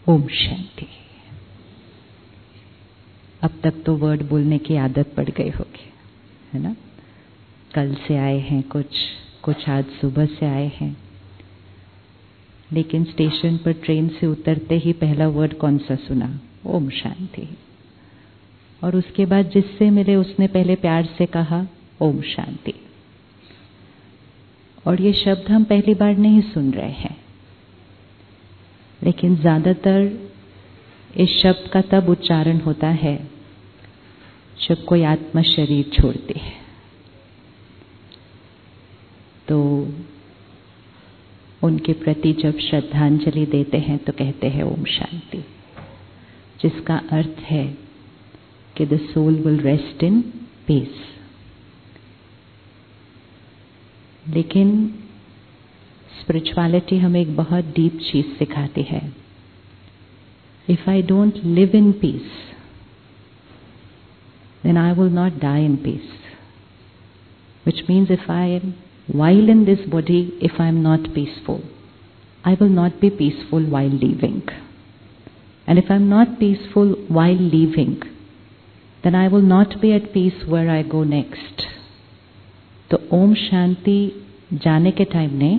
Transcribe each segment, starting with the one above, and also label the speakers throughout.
Speaker 1: ओम शांति। अब तक तो वर्ड बोलने की आदत पड़ गई होगी, है ना? कल से आए हैं, कुछ आज सुबह से आए हैं, लेकिन स्टेशन पर ट्रेन से उतरते ही पहला वर्ड कौन सा सुना? ओम शांति। और उसके बाद जिससे मिले उसने पहले प्यार से कहा ओम शांति। और ये शब्द हम पहली बार नहीं सुन रहे हैं, लेकिन ज्यादातर इस शब्द का तब उच्चारण होता है जब कोई आत्मा शरीर छोड़ती है, तो उनके प्रति जब श्रद्धांजलि देते हैं तो कहते हैं ओम शांति, जिसका अर्थ है कि the soul will rest in peace. लेकिन स्पिरिचुअलिटी हमें एक बहुत डीप चीज सिखाती है। If I don't live in peace, then I will not die in peace. Which means if I am while in this body, if I am not peaceful, I will not be peaceful while leaving. And if I am not peaceful while leaving, then I will not be at peace where I go next. तो ओम शांति जाने के time ने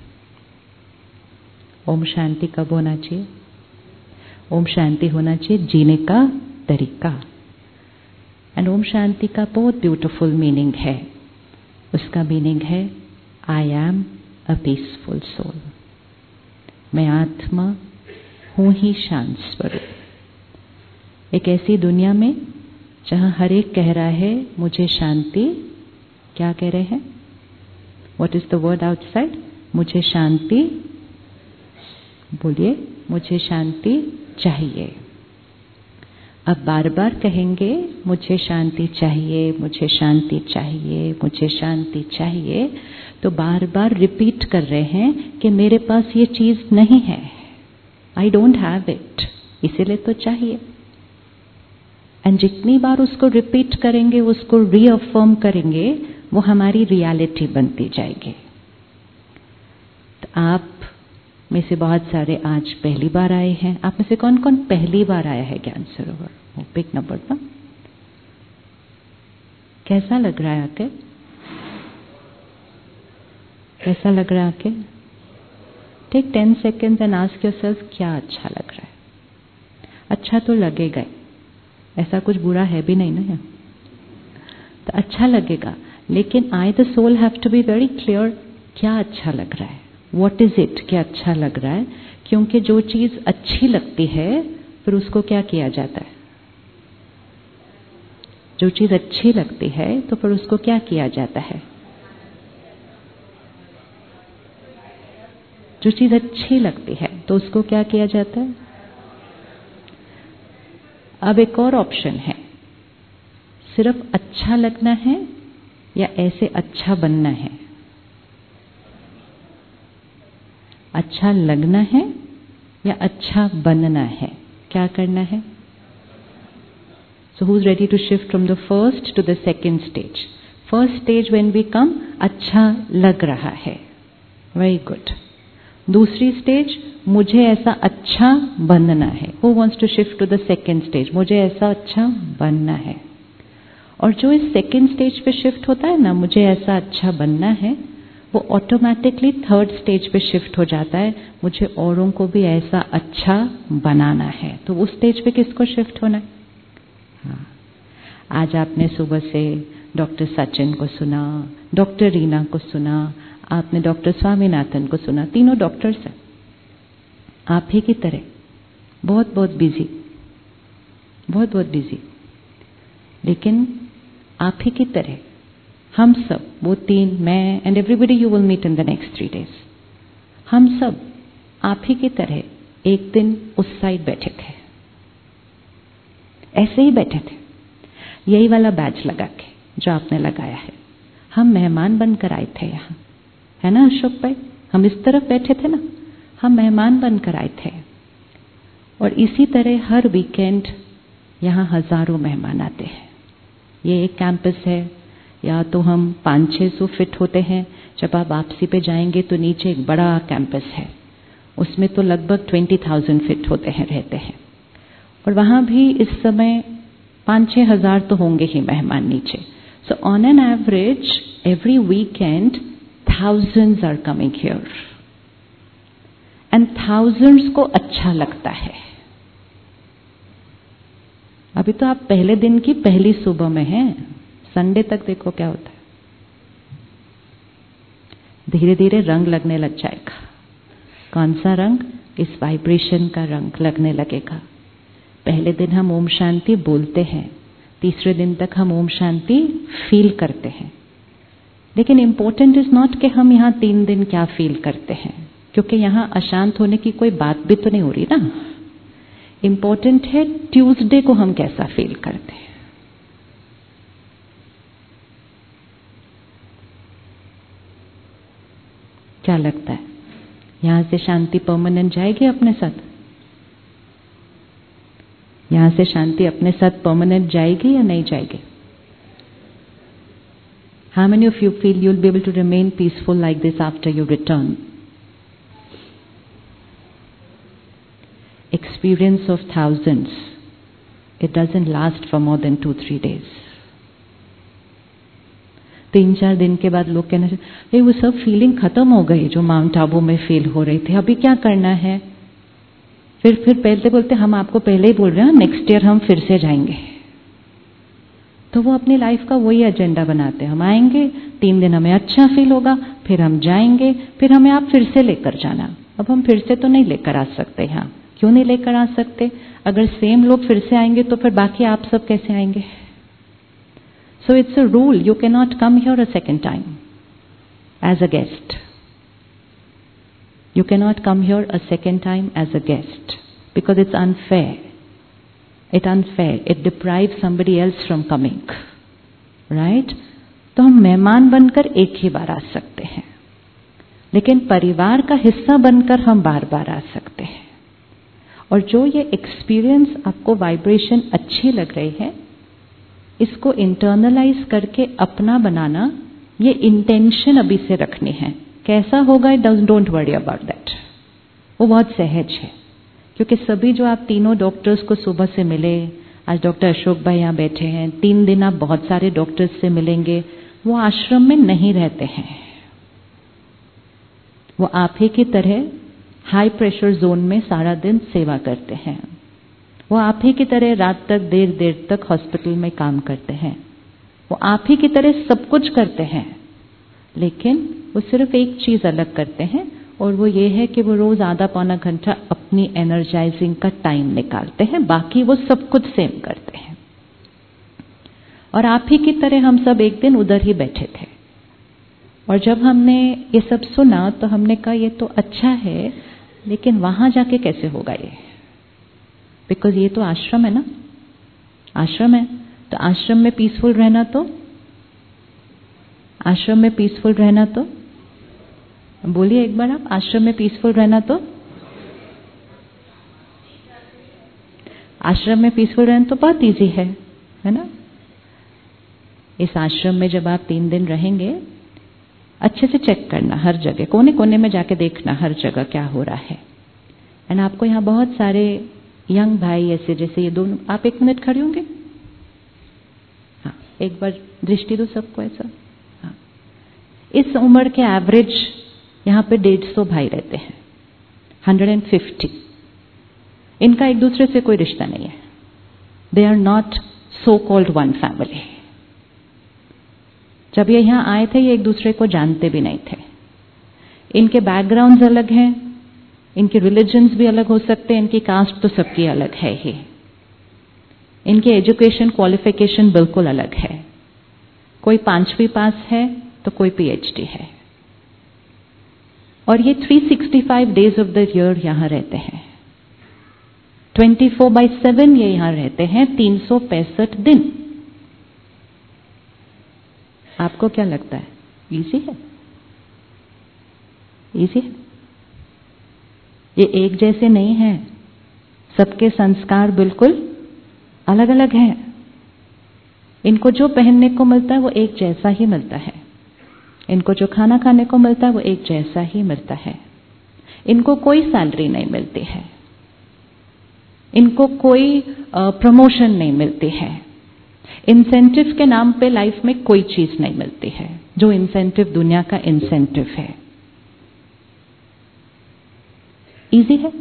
Speaker 1: ओम शांति कब होना चाहिए? ओम शांति होना चाहिए जीने का तरीका। एंड ओम शांति का बहुत ब्यूटीफुल मीनिंग है। उसका मीनिंग है I am a peaceful soul. मैं आत्मा हूं ही शांत स्वरूप। एक ऐसी दुनिया में जहां हर एक कह रहा है मुझे शांति, क्या कह रहे हैं? What is the word outside? मुझे शांति, बोलिए, मुझे शांति चाहिए। अब बार बार कहेंगे मुझे शांति चाहिए, मुझे शांति चाहिए, मुझे शांति चाहिए, तो बार बार रिपीट कर रहे हैं कि मेरे पास ये चीज नहीं है, आई डोंट हैव इट, इसीलिए तो चाहिए। एंड जितनी बार उसको रिपीट करेंगे, उसको रीअफर्म करेंगे, वो हमारी रियलिटी बनती जाएगी। तो आप में से बहुत सारे आज पहली बार आए हैं। आप में से कौन कौन पहली बार आया है ज्ञान सरोवर? वो पिक नंबर पर। कैसा लग रहा है आके? कैसा लग रहा है आके? Take 10 seconds and ask yourself क्या अच्छा लग रहा है। अच्छा तो लगेगा ही, ऐसा कुछ बुरा है भी नहीं ना यहाँ, तो अच्छा लगेगा। लेकिन I the soul have to be very clear क्या अच्छा लग रहा है, व्हाट इज इट, क्या अच्छा लग रहा है। क्योंकि जो चीज अच्छी लगती है फिर उसको क्या किया जाता है? जो चीज अच्छी लगती है तो फिर उसको क्या किया जाता है? जो चीज अच्छी लगती है तो उसको क्या किया जाता है? अब एक और ऑप्शन है, सिर्फ अच्छा लगना है या ऐसे अच्छा बनना है? अच्छा लगना है या अच्छा बनना है? क्या करना है? So who's ready to shift from the first to the second stage? First stage when we come, अच्छा लग रहा है, very good. दूसरी स्टेज, मुझे ऐसा अच्छा बनना है। Who wants to shift to the second stage? मुझे ऐसा अच्छा बनना है। और जो इस सेकेंड स्टेज पे शिफ्ट होता है ना, मुझे ऐसा अच्छा बनना है, वो ऑटोमेटिकली थर्ड स्टेज पे शिफ्ट हो जाता है, मुझे औरों को भी ऐसा अच्छा बनाना है। तो उस स्टेज पे किसको शिफ्ट होना है? हाँ। आज आपने सुबह से डॉक्टर सचिन को सुना, डॉक्टर रीना को सुना, आपने डॉक्टर स्वामीनाथन को सुना। तीनों डॉक्टर्स हैं, आप ही की तरह बहुत बहुत बिजी, बहुत बहुत बिजी, लेकिन आप ही की तरह हम सब, वो तीन, मैं and everybody you will meet in the next 3 days, हम सब आप ही की तरह एक दिन उस साइड बैठे थे, ऐसे ही बैठे थे, यही वाला बैच लगा के जो आपने लगाया है। हम मेहमान बनकर आए थे यहाँ, है ना अशोक भाई? हम इस तरफ बैठे थे ना, हम मेहमान बनकर आए थे। और इसी तरह हर वीकेंड यहाँ हजारों मेहमान आते हैं। ये एक कैंपस है, या तो हम 500-600 फिट होते हैं, जब आप वापसी पे जाएंगे तो नीचे एक बड़ा कैंपस है, उसमें तो लगभग 20,000 फीट होते हैं, रहते हैं। और वहाँ भी इस समय 5-6 हज़ार तो होंगे ही मेहमान नीचे। So on an average every weekend thousands are coming here and thousands को अच्छा लगता है। अभी तो आप पहले दिन की पहली सुबह में हैं, संडे तक देखो क्या होता है। धीरे धीरे रंग लगने लग जाएगा। कौन सा रंग? इस वाइब्रेशन का रंग लगने लगेगा। पहले दिन हम ओम शांति बोलते हैं, तीसरे दिन तक हम ओम शांति फील करते हैं। लेकिन इम्पोर्टेंट इज नॉट कि हम यहाँ 3 दिन क्या फील करते हैं, क्योंकि यहाँ अशांत होने की कोई बात भी तो नहीं हो रही ना। इम्पोर्टेंट है ट्यूसडे को हम कैसा फील करते हैं। क्या लगता है, यहां से शांति परमानेंट जाएगी अपने साथ? यहां से शांति अपने साथ परमानेंट जाएगी या नहीं जाएगी? How many of you feel you'll be able to remain peaceful like this after you return? Experience of thousands. It doesn't last for more than 2-3 days. 3-4 दिन के बाद लोग कहना चाहिए वो सब फीलिंग खत्म हो गई जो माउंट आबू में फील हो रही थी, अभी क्या करना है? फिर पहले बोलते हम आपको पहले ही बोल रहे हैं नेक्स्ट ईयर हम फिर से जाएंगे। तो वो अपनी लाइफ का वही एजेंडा बनाते हैं, हम आएंगे 3 दिन हमें अच्छा फील होगा, फिर हम जाएंगे, फिर हमें आप फिर से लेकर जाना। अब हम फिर से तो नहीं लेकर आ सकते यहाँ। क्यों नहीं लेकर आ सकते? अगर सेम लोग फिर से आएंगे तो फिर बाकी आप सब कैसे आएंगे? So it's a rule, you can not come here a second time as a guest. You cannot come here a second time as a guest because it's unfair. It's unfair. It deprives somebody else from coming. Right? तो हम मेहमान बनकर एक ही बार आ सकते हैं, लेकिन परिवार का हिस्सा बनकर हम बार बार आ सकते हैं। और जो ये एक्सपीरियंस आपको वाइब्रेशन अच्छी लग रही है, इसको इंटरनलाइज करके अपना बनाना, ये इंटेंशन अभी से रखनी है। कैसा होगा डोंट वरी अबाउट दैट, वो बहुत सहज है। क्योंकि सभी जो आप तीनों डॉक्टर्स को सुबह से मिले, आज डॉक्टर अशोक भाई यहाँ बैठे हैं, 3 दिन आप बहुत सारे डॉक्टर्स से मिलेंगे, वो आश्रम में नहीं रहते हैं। वो आप ही की तरह हाई प्रेशर जोन में सारा दिन सेवा करते हैं। वो आप ही की तरह रात तक देर देर तक हॉस्पिटल में काम करते हैं। वो आप ही की तरह सब कुछ करते हैं, लेकिन वो सिर्फ एक चीज अलग करते हैं, और वो ये है कि वो रोज आधा पौना घंटा अपनी एनर्जाइजिंग का टाइम निकालते हैं, बाकी वो सब कुछ सेम करते हैं। और आप ही की तरह हम सब एक दिन उधर ही बैठे थे, और जब हमने ये सब सुना तो हमने कहा ये तो अच्छा है, लेकिन वहां जाके कैसे होगा ये? बिकॉज ये तो आश्रम है ना, आश्रम है तो आश्रम में पीसफुल रहना, तो आश्रम में पीसफुल रहना, तो बोलिए एक बार आप, आश्रम में पीसफुल रहना, तो आश्रम में पीसफुल रहना तो बहुत इजी है ना। इस आश्रम में जब आप 3 दिन रहेंगे, अच्छे से चेक करना, हर जगह कोने कोने में जाके देखना हर जगह क्या हो रहा है। एंड आपको यहाँ बहुत सारे यंग भाई ऐसे, जैसे ये दोनों, आप 1 मिनट खड़े होंगे? हाँ, एक बार दृष्टि दो सबको ऐसा। हाँ, इस उम्र के एवरेज यहाँ पे 150 भाई रहते हैं, 150। इनका एक दूसरे से कोई रिश्ता नहीं है। They are not so called one family. जब ये यहाँ आए थे, ये एक दूसरे को जानते भी नहीं थे। इनके बैकग्राउंड्स अलग हैं, इनके रिलीजन्स भी अलग हो सकते हैं, इनकी कास्ट तो सबकी अलग है ही, इनके एजुकेशन क्वालिफिकेशन बिल्कुल अलग है। कोई 5वीं पास है तो कोई PhD है। और ये 365 डेज ऑफ द ईयर यहाँ रहते हैं, 24/7 ये यहाँ रहते हैं, 365 दिन। आपको क्या लगता है, इजी है? इजी है? ये एक जैसे नहीं है, सबके संस्कार बिल्कुल अलग अलग हैं। इनको जो पहनने को मिलता है वो एक जैसा ही मिलता है, इनको जो खाना खाने को मिलता है वो एक जैसा ही मिलता है। इनको कोई सैलरी नहीं मिलती है, इनको कोई प्रमोशन नहीं मिलती है, इंसेंटिव के नाम पे लाइफ में कोई चीज नहीं मिलती है, जो इंसेंटिव दुनिया का इंसेंटिव है। इजी है,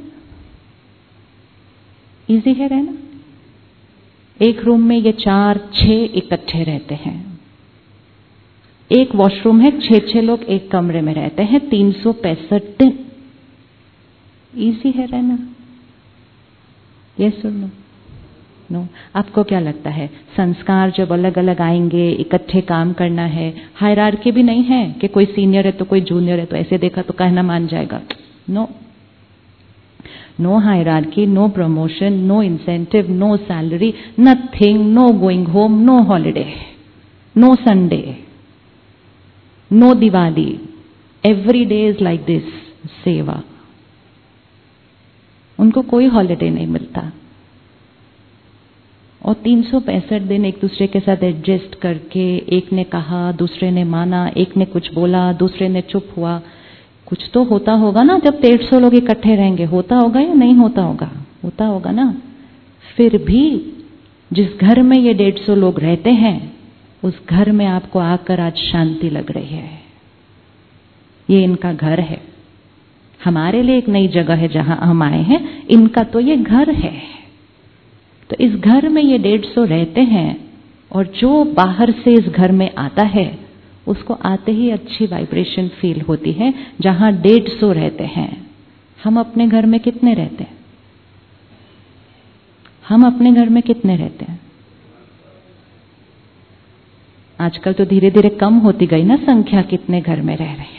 Speaker 1: इजी है रहना। एक रूम में ये 4-6 इकट्ठे रहते हैं, एक वॉशरूम है, 6-6 लोग एक कमरे में रहते हैं, 365 दिन। इजी है रहना? यस और नो? नो। आपको क्या लगता है, संस्कार जब अलग अलग आएंगे, इकट्ठे काम करना है, हायरार्की भी नहीं है कि कोई सीनियर है तो कोई जूनियर है, तो ऐसे देखा तो कहना मान जाएगा। No, no hierarchy, no promotion, no incentive, no salary, nothing, no going home, no holiday, no Sunday, no Diwali, every day is like this, सेवा। उनको कोई हॉलिडे नहीं मिलता और 365 दिन एक दूसरे के साथ एडजस्ट करके, एक ने कहा, दूसरे ने माना, एक ने कुछ बोला, दूसरे ने चुप हुआ। कुछ तो होता होगा ना जब 150 लोग इकट्ठे रहेंगे, होता होगा या नहीं होता होगा? होता होगा ना। फिर भी जिस घर में ये 150 लोग रहते हैं, उस घर में आपको आकर आज शांति लग रही है। ये इनका घर है, हमारे लिए एक नई जगह है जहां हम आए हैं, इनका तो ये घर है। तो इस घर में ये 150 रहते हैं और जो बाहर से इस घर में आता है उसको आते ही अच्छी वाइब्रेशन फील होती है। जहां 150 रहते हैं, हम अपने घर में कितने रहते हैं? हम अपने घर में कितने रहते हैं? आजकल तो धीरे धीरे कम होती गई ना संख्या, कितने घर में रह रहे हैं।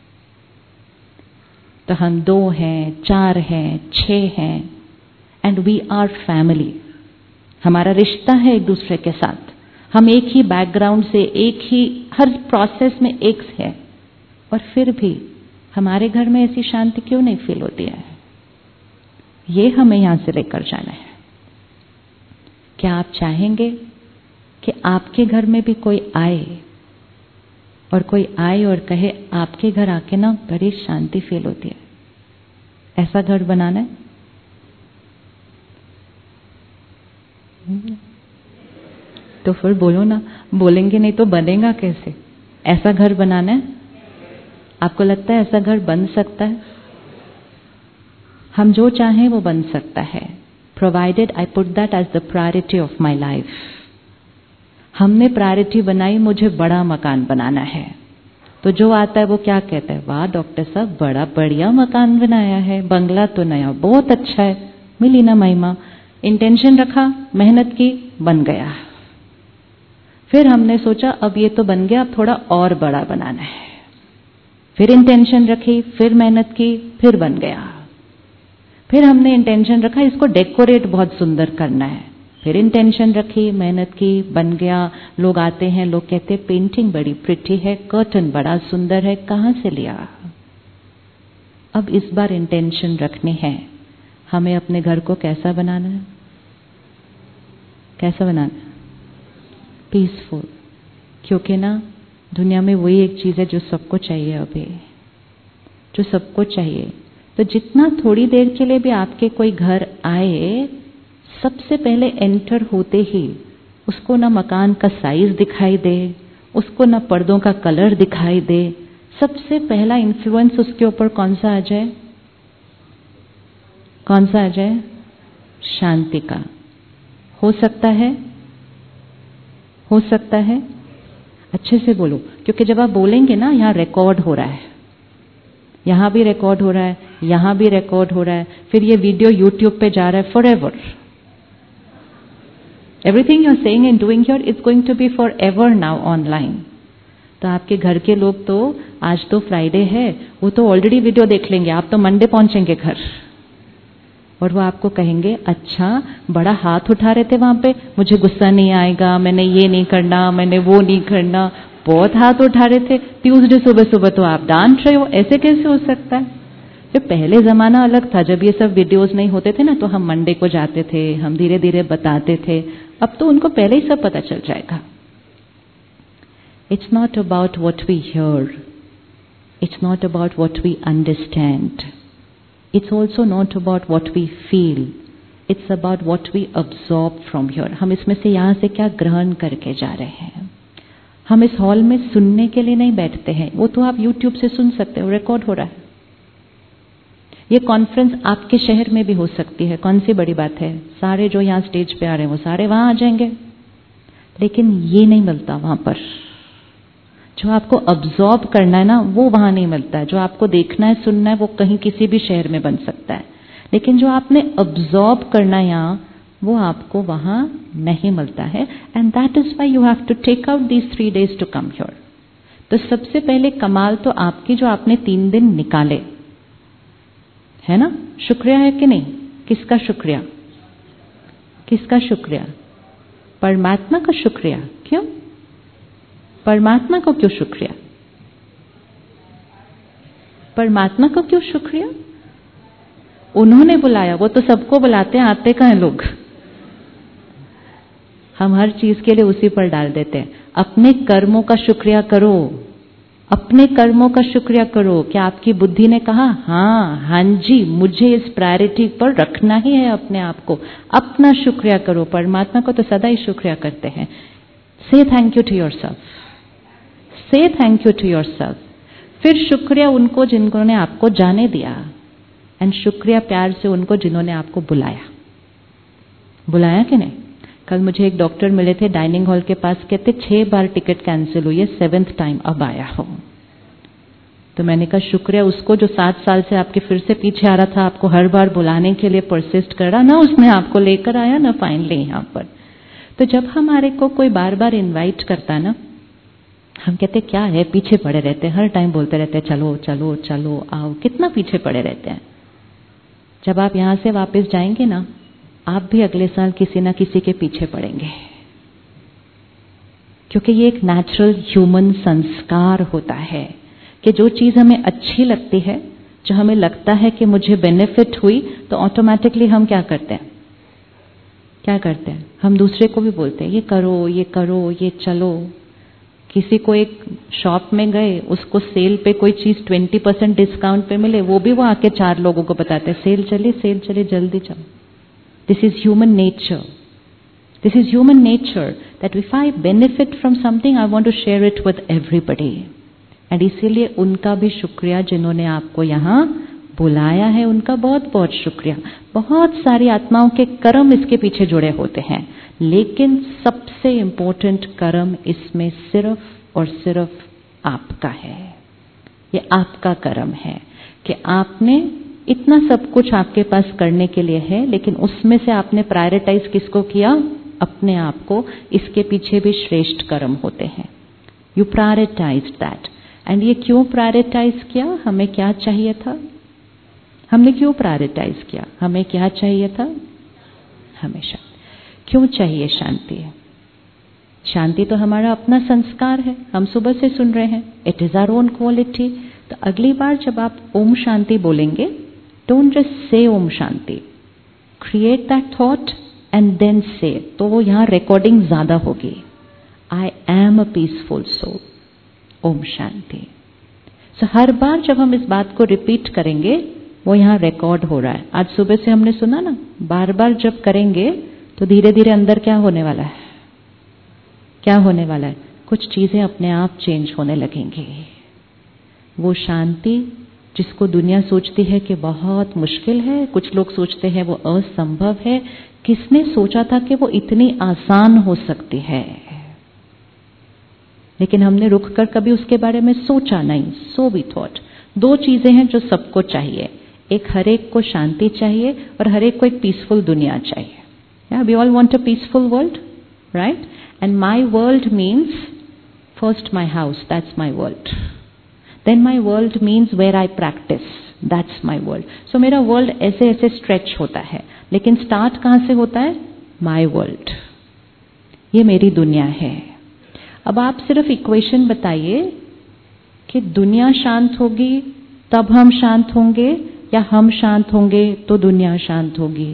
Speaker 1: तो हम 2 हैं, 4 हैं, 6 हैं, एंड वी आर फैमिली। हमारा रिश्ता है एक दूसरे के साथ, हम एक ही बैकग्राउंड से, एक ही हर प्रोसेस में एक है, और फिर भी हमारे घर में ऐसी शांति क्यों नहीं फील होती है? ये हमें यहां से लेकर जाना है। क्या आप चाहेंगे कि आपके घर में भी कोई आए और कोई आए और कहे आपके घर आके ना बड़ी शांति फील होती है? ऐसा घर बनाना है? तो फिर बोलो ना, बोलेंगे नहीं तो बनेगा कैसे? ऐसा घर बनाना है? आपको लगता है ऐसा घर बन सकता है? हम जो चाहें वो बन सकता है, provided I put that as the priority of my life. हमने प्रायोरिटी बनाई, मुझे बड़ा मकान बनाना है, तो जो आता है वो क्या कहता है? वाह डॉक्टर साहब, बड़ा बढ़िया मकान बनाया है, बंगला तो नया, बहुत अच्छा है, मिली ना महिमा। इंटेंशन रखा, मेहनत की, बन गया। फिर हमने सोचा अब ये तो बन गया, अब थोड़ा और बड़ा बनाना है। फिर इंटेंशन रखी, फिर मेहनत की, फिर बन गया। फिर हमने इंटेंशन रखा इसको डेकोरेट बहुत सुंदर करना है, फिर इंटेंशन रखी, मेहनत की, बन गया। लोग आते हैं, लोग कहते हैं पेंटिंग बड़ी प्रिटी है, कर्टन बड़ा सुंदर है, कहां से लिया? अब इस बार इंटेंशन रखनी है, हमें अपने घर को कैसा बनाना है? कैसा बनाना है? पीसफुल। क्योंकि ना दुनिया में वही एक चीज है जो सबको चाहिए अभी, जो सबको चाहिए। तो जितना थोड़ी देर के लिए भी आपके कोई घर आए, सबसे पहले एंटर होते ही उसको ना मकान का साइज दिखाई दे, उसको ना पर्दों का कलर दिखाई दे, सबसे पहला इन्फ्लुएंस उसके ऊपर कौन सा आ जाए? कौन सा आ जाए? शांति का। हो सकता है? हो सकता है? अच्छे से बोलो, क्योंकि जब आप बोलेंगे ना, यहां रिकॉर्ड हो रहा है, यहां भी रिकॉर्ड हो रहा है, यहां भी रिकॉर्ड हो रहा है, फिर ये वीडियो यूट्यूब पे जा रहा है forever. Everything you are saying and doing here is going to be forever now online. तो आपके घर के लोग तो, आज तो फ्राइडे है, वो तो ऑलरेडी वीडियो देख लेंगे, आप तो मंडे पहुंचेंगे घर, और वो आपको कहेंगे अच्छा बड़ा हाथ उठा रहे थे वहां पे, मुझे गुस्सा नहीं आएगा, मैंने ये नहीं करना, मैंने वो नहीं करना, बहुत हाथ उठा रहे थे, ट्यूसडे सुबह सुबह तो आप डांट रहे हो, ऐसे कैसे हो सकता है? तो पहले जमाना अलग था, जब ये सब वीडियोस नहीं होते थे ना, तो हम मंडे को जाते थे, हम धीरे धीरे बताते थे, अब तो उनको पहले ही सब पता चल जाएगा। It's not about what we hear, it's not about what we understand, It's also not about what we feel. It's about what we absorb from here. हम इसमें से यहाँ से क्या ग्रहण करके जा रहे हैं. हम इस हॉल में सुनने के लिए नहीं बैठते हैं. वो तो आप YouTube से सुन सकते हो, रिकॉर्ड हो रहा है. ये कॉन्फ्रेंस आपके शहर में भी हो सकती है. कौन सी बड़ी बात है. सारे जो यहाँ स्टेज पे आ रहे हैं वो सारे वहां आ जाएंगे. लेकिन ये नहीं मिलता वहां पर. जो आपको अब्सॉर्ब करना है ना, वो वहां नहीं मिलता है. जो आपको देखना है, सुनना है, वो कहीं किसी भी शहर में बन सकता है. लेकिन जो आपने अब्सॉर्ब करना है यहाँ, वो आपको वहां नहीं मिलता है. And that is why you have to take out these 3 days to come here. तो सबसे पहले कमाल तो आपकी जो आपने 3 दिन निकाले है ना. शुक्रिया है कि नहीं. किसका शुक्रिया. किसका शुक्रिया. परमात्मा का शुक्रिया. क्यों. परमात्मा को क्यों शुक्रिया. परमात्मा को क्यों शुक्रिया. उन्होंने बुलाया. वो तो सबको बुलाते हैं, आते कहाँ हैं लोग. हम हर चीज के लिए उसी पर डाल देते हैं. अपने कर्मों का शुक्रिया करो. अपने कर्मों का शुक्रिया करो. क्या आपकी बुद्धि ने कहा हाँ जी, मुझे इस प्रायोरिटी पर रखना ही है अपने आप को. अपना शुक्रिया करो. परमात्मा को तो सदा ही शुक्रिया करते हैं. Say thank you to yourself. Say thank you to yourself. फिर शुक्रिया उनको जिन्होंने आपको जाने दिया. एंड शुक्रिया प्यार से उनको जिन्होंने आपको बुलाया. बुलाया कि नहीं. कल मुझे एक डॉक्टर मिले थे डाइनिंग हॉल के पास. कहते 6 बार टिकट कैंसिल हुई है, 7th टाइम अब आया हो. तो मैंने कहा शुक्रिया उसको जो 7 साल से आपके फिर से पीछे आ रहा था, आपको हर बार बुलाने के लिए परसिस्ट कर रहा ना, उसने आपको लेकर आया ना फाइनली यहाँ पर. तो जब हमारे को कोई बार बार इन्वाइट करता है ना, हम कहते क्या है, पीछे पड़े रहते हैं. हर टाइम बोलते रहते हैं चलो चलो चलो आओ. कितना पीछे पड़े रहते हैं. जब आप यहां से वापस जाएंगे ना, आप भी अगले साल किसी ना किसी के पीछे पड़ेंगे. क्योंकि ये एक नेचुरल ह्यूमन संस्कार होता है कि जो चीज हमें अच्छी लगती है, जो हमें लगता है कि मुझे बेनिफिट हुई, तो ऑटोमेटिकली हम क्या करते हैं. क्या करते हैं. हम दूसरे को भी बोलते हैं ये करो ये करो ये चलो. किसी को एक शॉप में गए, उसको सेल पे कोई चीज 20% डिस्काउंट पे मिले, वो भी वो आके 4 लोगों को बताते हैं सेल चले जल्दी चलो. This is human nature. This is human nature that if I benefit from something I want to share it with everybody. And इसीलिए उनका भी शुक्रिया जिन्होंने आपको यहाँ बुलाया है. उनका बहुत बहुत शुक्रिया. बहुत सारी आत्माओं के कर्म इसके पीछे जुड़े होते हैं, लेकिन सबसे इंपॉर्टेंट कर्म इसमें सिर्फ और सिर्फ आपका है. ये आपका कर्म है कि आपने इतना सब कुछ आपके पास करने के लिए है, लेकिन उसमें से आपने प्रायोरिटाइज किसको किया. अपने आप को. इसके पीछे भी श्रेष्ठ कर्म होते हैं. You prioritise that. एंड ये क्यों प्रायोरिटाइज किया. हमें क्या चाहिए था. हमने क्यों प्रायोरिटाइज किया. हमें क्या चाहिए था. हमेशा क्यों चाहिए शांति. शांति तो हमारा अपना संस्कार है. हम सुबह से सुन रहे हैं it is our own quality. तो अगली बार जब आप ओम शांति बोलेंगे, don't just say Om Shanti. Create that thought and then say. तो वो यहाँ रिकॉर्डिंग ज्यादा होगी. I am a peaceful soul. Om Shanti. So हर बार जब हम इस बात को रिपीट करेंगे, वो यहाँ रिकॉर्ड हो रहा है. आज सुबह से हमने सुना ना, बार बार जब करेंगे तो धीरे धीरे अंदर क्या होने वाला है. क्या होने वाला है. कुछ चीजें अपने आप चेंज होने लगेंगी. वो शांति जिसको दुनिया सोचती है कि बहुत मुश्किल है, कुछ लोग सोचते हैं वो असंभव है, किसने सोचा था कि वो इतनी आसान हो सकती है. लेकिन हमने रुक कर कभी उसके बारे में सोचा नहीं. So we thought. 2 चीजें हैं जो सबको चाहिए. एक हर एक को शांति चाहिए और हर एक को एक पीसफुल दुनिया चाहिए. We all want a peaceful world, right. And my world means first my house. That's my world. Then my world means where I practice. That's my world. So मेरा वर्ल्ड ऐसे ऐसे स्ट्रेच होता है, लेकिन start कहां से होता है. My world. ये मेरी दुनिया है. अब आप सिर्फ इक्वेशन बताइए कि दुनिया शांत होगी तब हम शांत होंगे, या हम शांत होंगे तो दुनिया शांत होगी.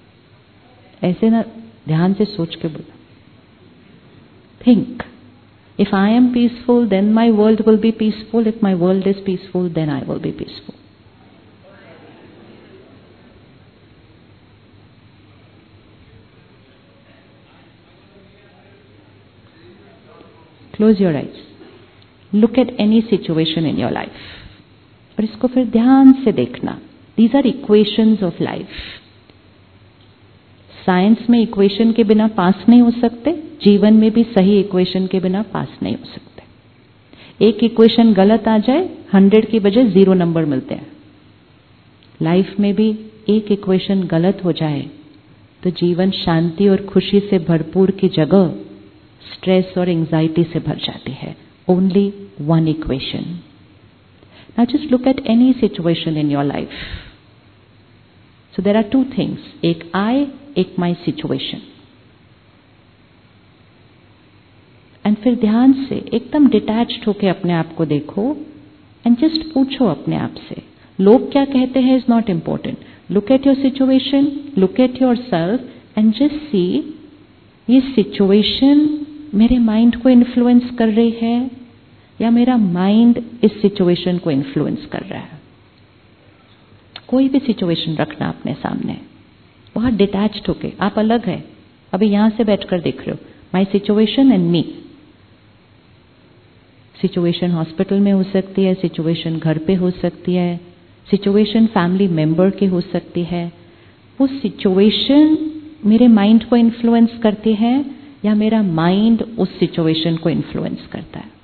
Speaker 1: ऐसे ना ध्यान से सोच के बोलो. Think. If I am peaceful, then my world will be peaceful. If my world is peaceful, then I will be peaceful. Close your eyes. Look at any situation in your life. और इसको फिर ध्यान से देखना. These are equations of life. Science में equation के बिना पास नहीं हो सकते, जीवन में भी सही इक्वेशन के बिना पास नहीं हो सकते. एक इक्वेशन गलत आ जाए 100 की बजाय 0 नंबर मिलते हैं. लाइफ में भी एक इक्वेशन गलत हो जाए तो जीवन शांति और खुशी से भरपूर की जगह स्ट्रेस और एंजाइटी से भर जाती है. Only one equation. Now just look at any situation in your life. So there are two things, एक आई, एक माई सिचुएशन. एंड फिर ध्यान से एकदम डिटैच्ड होकर अपने आप को देखो एंड जस्ट पूछो अपने आप से, लोग क्या कहते हैं is not important. Look at your situation, look at your self and just see, ये सिचुएशन मेरे माइंड को इन्फ्लुएंस कर रही है या मेरा माइंड इस सिचुएशन को इन्फ्लुएंस कर रहा है. कोई भी सिचुएशन रखना अपने सामने, बहुत डिटैच्ड होके. आप अलग है, अभी यहां से बैठकर देख रहे हो, my situation and me. Situation hospital में हो सकती है, सिचुएशन घर पे हो सकती है, सिचुएशन फैमिली मेंबर की हो सकती है. वो सिचुएशन मेरे माइंड को इन्फ्लुएंस करती है या मेरा माइंड उस सिचुएशन को इन्फ्लुएंस करता है.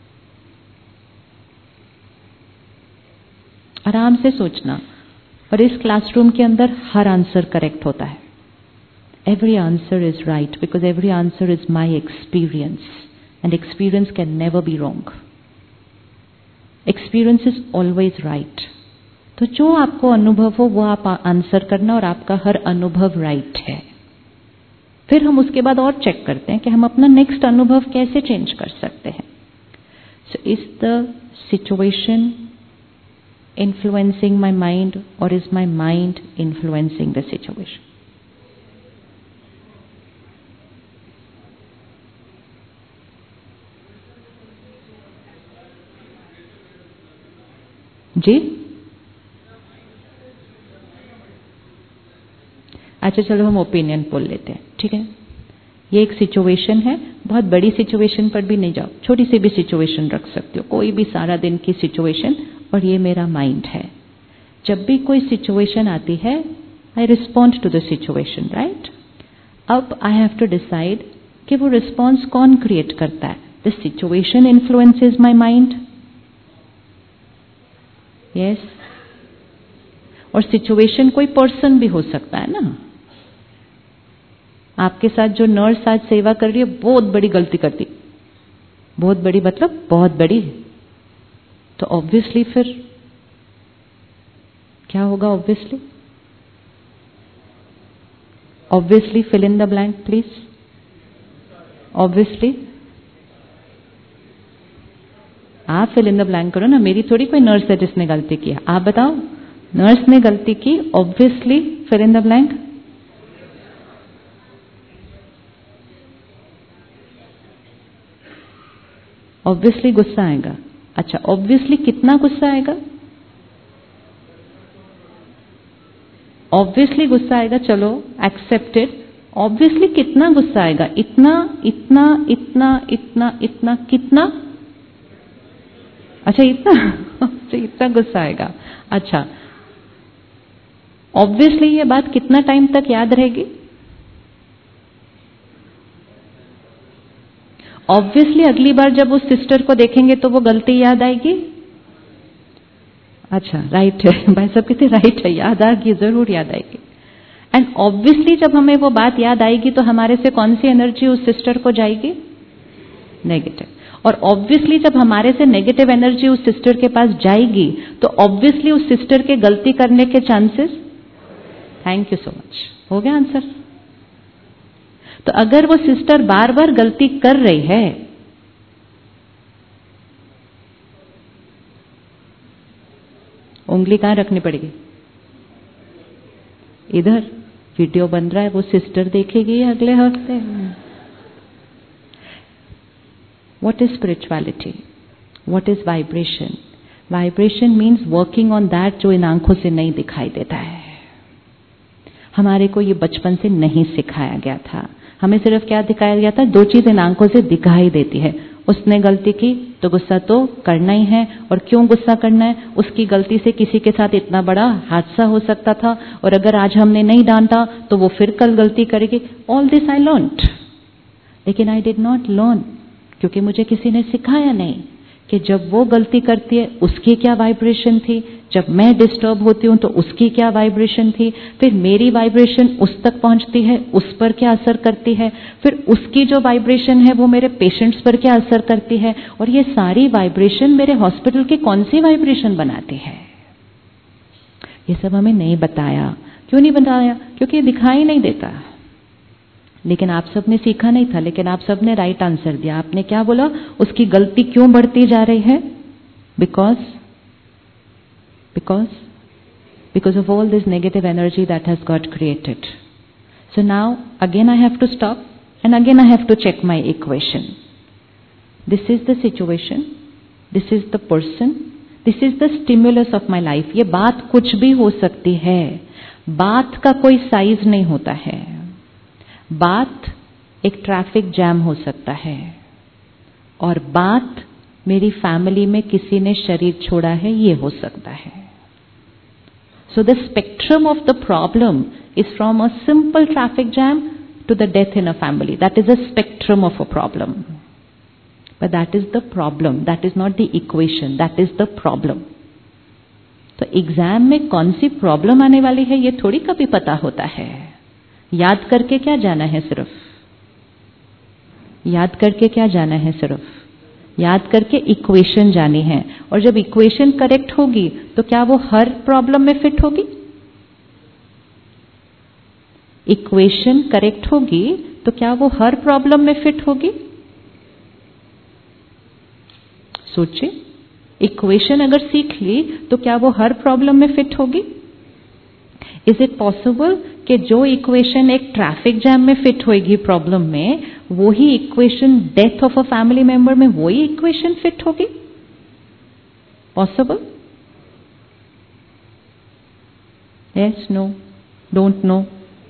Speaker 1: आराम से सोचना. और इस क्लासरूम के अंदर हर आंसर करेक्ट होता है. Every answer is right because every answer is my experience and experience can never be wrong. Experience is always right. तो जो आपको अनुभव हो वो आप आंसर करना और आपका हर अनुभव राइट है. फिर हम उसके बाद और चेक करते हैं कि हम अपना नेक्स्ट अनुभव कैसे चेंज कर सकते हैं. So is the situation influencing my mind or is my mind influencing the situation? जी अच्छा, चलो हम ओपिनियन पोल लेते हैं. ठीक है, ये एक सिचुएशन है. बहुत बड़ी सिचुएशन पर भी नहीं जाओ, छोटी सी भी सिचुएशन रख सकते हो, कोई भी सारा दिन की सिचुएशन. और ये मेरा माइंड है. जब भी कोई सिचुएशन आती है, I respond to the situation, right. अब आई हैव टू डिसाइड कि वो रिस्पॉन्स कौन क्रिएट करता है. The situation influences my mind. Yes. और सिचुएशन कोई पर्सन भी हो सकता है ना. आपके साथ जो नर्स आज सेवा कर रही है बहुत बड़ी गलती करती, बहुत बड़ी मतलब बहुत बड़ी, तो ऑब्वियसली फिर क्या होगा. Obviously fill in the blank please. Obviously आप फिल इन द ब्लैंक करो ना. मेरी थोड़ी कोई नर्स है जिसने गलती की है. आप बताओ, नर्स ने गलती की. Obviously fill in the blank. Obviously गुस्सा आएगा. अच्छा, ऑब्वियसली कितना गुस्सा आएगा. ऑब्वियसली गुस्सा आएगा, चलो एक्सेप्टेड. ऑब्वियसली कितना गुस्सा आएगा. इतना इतना इतना इतना इतना कितना. अच्छा इतना अच्छा, इतना गुस्सा आएगा. अच्छा, ऑब्वियसली ये बात कितना टाइम तक याद रहेगी. ऑब्वियसली अगली बार जब उस सिस्टर को देखेंगे तो वो गलती याद आएगी. अच्छा राइट है भाई साहब, कहते राइट है, याद आएगी, जरूर याद आएगी. एंड ऑब्वियसली जब हमें वो बात याद आएगी तो हमारे से कौन सी एनर्जी उस सिस्टर को जाएगी. नेगेटिव. और ऑब्वियसली जब हमारे से नेगेटिव एनर्जी उस सिस्टर के पास जाएगी तो ऑब्वियसली उस सिस्टर के गलती करने के chances. Thank you so much. हो गया आंसर. तो अगर वो सिस्टर बार बार गलती कर रही है, उंगली कहां रखनी पड़ेगी. इधर वीडियो बन रहा है, वो सिस्टर देखेगी अगले हफ्ते. What is spirituality? What is vibration? Vibration means working on that जो इन आंखों से नहीं दिखाई देता है। हमारे को ये बचपन से नहीं सिखाया गया था। हमें सिर्फ क्या दिखाया गया था? दो चीज इन आंखों से दिखाई देती है। उसने गलती की तो गुस्सा तो करना ही है, और क्यों गुस्सा करना है? उसकी गलती से किसी के साथ इतना बड़ा हादसा हो सकता था, और अगर आज हमने नहीं डांटा तो वो फिर कल गलती करेगी। ऑल दिस आई लर्नड, लेकिन आई डिड नॉट लर्न, क्योंकि मुझे किसी ने सिखाया नहीं कि जब वो गलती करती है उसकी क्या वाइब्रेशन थी, जब मैं डिस्टर्ब होती हूं तो उसकी क्या वाइब्रेशन थी, फिर मेरी वाइब्रेशन उस तक पहुंचती है, उस पर क्या असर करती है, फिर उसकी जो वाइब्रेशन है वो मेरे पेशेंट्स पर क्या असर करती है, और ये सारी वाइब्रेशन मेरे हॉस्पिटल की कौन सी वाइब्रेशन बनाती है। ये सब हमें नहीं बताया। क्यों नहीं बताया? क्योंकि ये दिखाई नहीं देता। लेकिन आप सबने सीखा नहीं था, लेकिन आप सबने राइट आंसर दिया। आपने क्या बोला? उसकी गलती क्यों बढ़ती जा रही है? because of all this negative energy that has got created. So now again I have to stop and again I have to check my equation. This is the situation, this is the person, this is the stimulus of my life. ये बात कुछ भी हो सकती है, बात का कोई साइज नहीं होता है। बात एक ट्रैफिक जैम हो सकता है, और बात मेरी फैमिली में किसी ने शरीर छोड़ा है, ये हो सकता है। So the spectrum of the problem is from a simple traffic jam to the death in a family. That is a spectrum of a problem. But that is the problem. That is not the equation. That is the problem. तो exam में कौन सी problem आने वाली है ये थोड़ी कभी पता होता है। याद करके क्या जाना है? याद करके क्या जाना है? याद करके इक्वेशन जानी है। और जब इक्वेशन करेक्ट होगी तो क्या वो हर प्रॉब्लम में फिट होगी? इक्वेशन करेक्ट होगी तो क्या वो हर प्रॉब्लम में फिट होगी? सोचिए, इक्वेशन अगर सीख ली तो क्या वो हर प्रॉब्लम में फिट होगी? इज इट पॉसिबल कि जो इक्वेशन एक ट्रैफिक जैम में फिट होगी प्रॉब्लम में, वो ही equation death of a family member में वही इक्वेशन फिट होगी? Possible? Yes, no, don't know?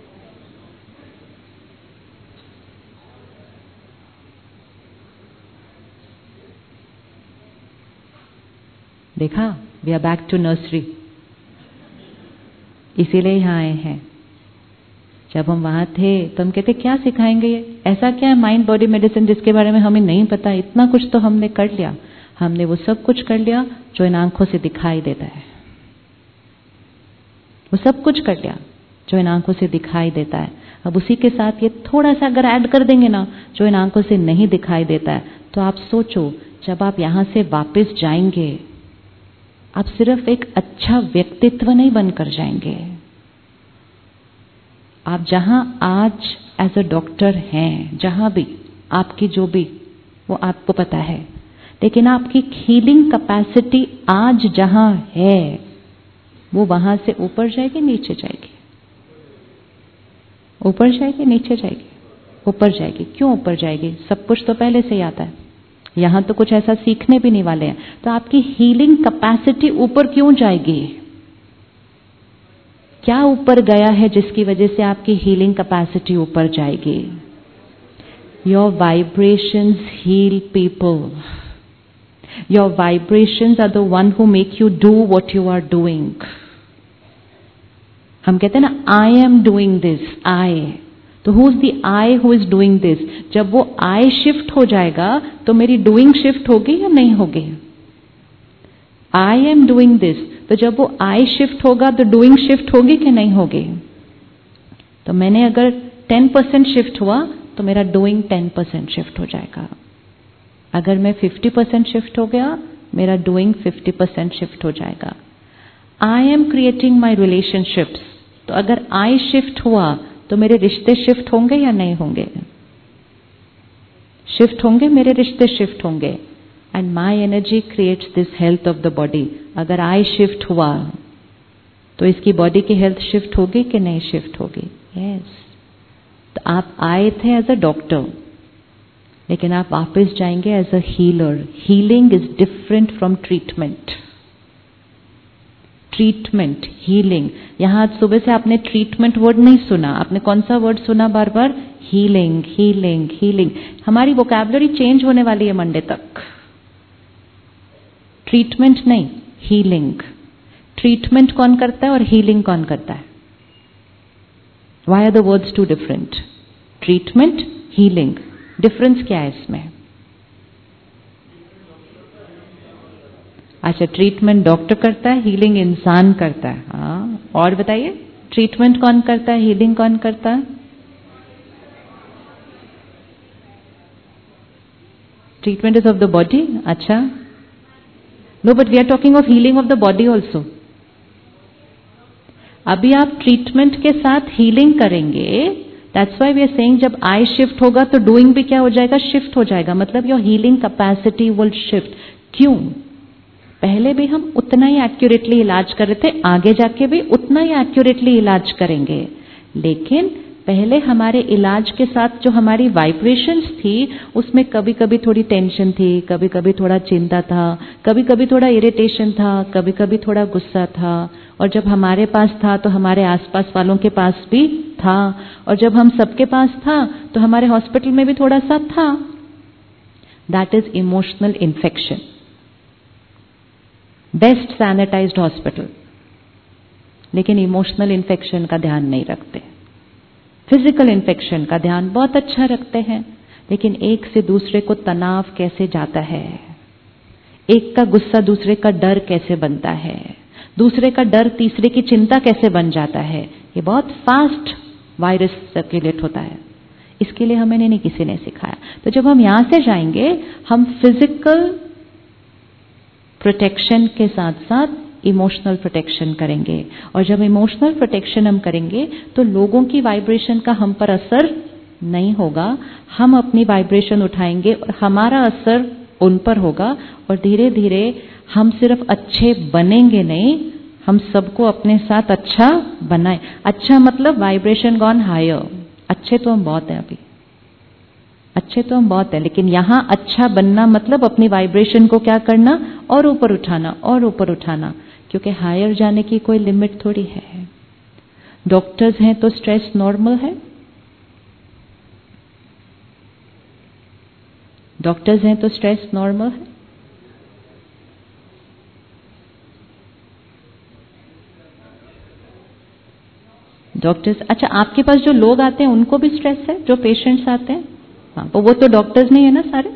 Speaker 1: देखा, we are back to nursery. इसीलिए यहाँ आए हैं। जब हम वहां थे तो हम कहते क्या सिखाएंगे ये? ऐसा क्या है माइंड बॉडी मेडिसिन जिसके बारे में हमें नहीं पता? इतना कुछ तो हमने कर लिया। हमने वो सब कुछ कर लिया जो इन आंखों से दिखाई देता है। वो सब कुछ कर लिया जो इन आंखों से दिखाई देता है। अब उसी के साथ ये थोड़ा सा अगर ऐड कर देंगे ना, जो इन आंखों से नहीं दिखाई देता है, तो आप सोचो जब आप यहां से वापस जाएंगे, आप सिर्फ एक अच्छा व्यक्तित्व नहीं बनकर जाएंगे। आप जहां आज एज अ डॉक्टर हैं, जहां भी आपकी जो भी, वो आपको पता है, लेकिन आपकी हीलिंग कैपेसिटी आज जहां है वो वहां से ऊपर जाएगी, नीचे जाएगी? ऊपर जाएगी, नीचे जाएगी? ऊपर जाएगी। क्यों ऊपर जाएगी? सब कुछ तो पहले से ही आता है। यहां तो कुछ ऐसा सीखने भी नहीं वाले हैं, तो आपकी हीलिंग कैपेसिटी ऊपर क्यों जाएगी? क्या ऊपर गया है जिसकी वजह से आपकी हीलिंग कैपेसिटी ऊपर जाएगी? Your vibrations heal people. Your vibrations are the one who make you do what you are doing. हम कहते हैं ना, I am doing this, I. तो who is the I who is doing this? जब वो I shift हो जाएगा तो मेरी डूइंग शिफ्ट होगी या नहीं होगी? आई एम डूइंग दिस, तो जब वो आई शिफ्ट होगा तो डूइंग शिफ्ट होगी कि नहीं होगी? तो मैंने अगर 10% शिफ्ट हुआ तो मेरा डूइंग 10% शिफ्ट हो जाएगा। अगर मैं 50% शिफ्ट हो गया, मेरा डूइंग 50% शिफ्ट हो जाएगा। I am creating my relationships, तो अगर आई शिफ्ट हुआ तो मेरे रिश्ते शिफ्ट होंगे या नहीं होंगे? शिफ्ट होंगे, मेरे रिश्ते शिफ्ट होंगे। And my energy creates this health of the body. अगर आई शिफ्ट हुआ तो इसकी बॉडी की हेल्थ शिफ्ट होगी कि नहीं शिफ्ट होगी? यस। तो आप आए थे एज अ डॉक्टर, लेकिन आप वापस जाएंगे as a healer. Healing is different from treatment. Treatment, healing, यहां आज सुबह से आपने ट्रीटमेंट वर्ड नहीं सुना, आपने कौन सा वर्ड सुना बार बार? Healing, healing, healing. हमारी वोकैबुलरी चेंज होने वाली है मंडे तक। ट्रीटमेंट नहीं, हीलिंग। ट्रीटमेंट कौन करता है और हीलिंग कौन करता है? Why are the words two different? Treatment, healing, difference क्या है इसमें? अच्छा, ट्रीटमेंट डॉक्टर करता है, हीलिंग इंसान करता है। हाँ, और बताइए, ट्रीटमेंट कौन करता है, हीलिंग कौन करता है? Treatment is of the body. अच्छा, no, but we are talking of healing of the body also. अभी आप ट्रीटमेंट के साथ हीलिंग करेंगे, that's why we are saying जब आई शिफ्ट होगा तो डूइंग भी क्या हो जाएगा? शिफ्ट हो जाएगा। मतलब your healing capacity will shift. क्यों? पहले भी हम उतना ही एक्यूरेटली इलाज कर रहे थे, आगे जाके भी उतना ही एक्यूरेटली इलाज करेंगे, लेकिन पहले हमारे इलाज के साथ जो हमारी वाइब्रेशंस थी उसमें कभी कभी थोड़ी टेंशन थी, कभी कभी थोड़ा चिंता था, कभी कभी थोड़ा इरिटेशन था, कभी कभी थोड़ा गुस्सा था, और जब हमारे पास था तो हमारे आसपास वालों के पास भी था, और जब हम सबके पास था तो हमारे हॉस्पिटल में भी थोड़ा सा था। That is emotional infection. Best sanitized hospital, लेकिन इमोशनल इन्फेक्शन का ध्यान नहीं रखते। फिजिकल इन्फेक्शन का ध्यान बहुत अच्छा रखते हैं, लेकिन एक से दूसरे को तनाव कैसे जाता है, एक का गुस्सा दूसरे का डर कैसे बनता है, दूसरे का डर तीसरे की चिंता कैसे बन जाता है, ये बहुत फास्ट वायरस सर्कुलेट होता है। इसके लिए हमें नहीं किसी ने सिखाया। तो जब हम यहां से जाएंगे, हम फिजिकल प्रोटेक्शन के साथ साथ इमोशनल प्रोटेक्शन करेंगे, और जब इमोशनल प्रोटेक्शन हम करेंगे तो लोगों की वाइब्रेशन का हम पर असर नहीं होगा, हम अपनी वाइब्रेशन उठाएंगे और हमारा असर उन पर होगा, और धीरे धीरे हम सिर्फ अच्छे बनेंगे नहीं, हम सबको अपने साथ अच्छा बनाए। अच्छा मतलब वाइब्रेशन गॉन हायर। अच्छे तो हम बहुत हैं अभी, अच्छे तो हम बहुत हैं, लेकिन यहां अच्छा बनना मतलब अपनी वाइब्रेशन को क्या करना? और ऊपर उठाना, और ऊपर उठाना, क्योंकि हायर जाने की कोई लिमिट थोड़ी है। डॉक्टर्स हैं तो स्ट्रेस नॉर्मल है, डॉक्टर्स हैं तो स्ट्रेस नॉर्मल है। डॉक्टर्स, अच्छा आपके पास जो लोग आते हैं उनको भी स्ट्रेस है, जो पेशेंट्स आते हैं? हाँ, तो वो तो डॉक्टर्स नहीं है ना सारे।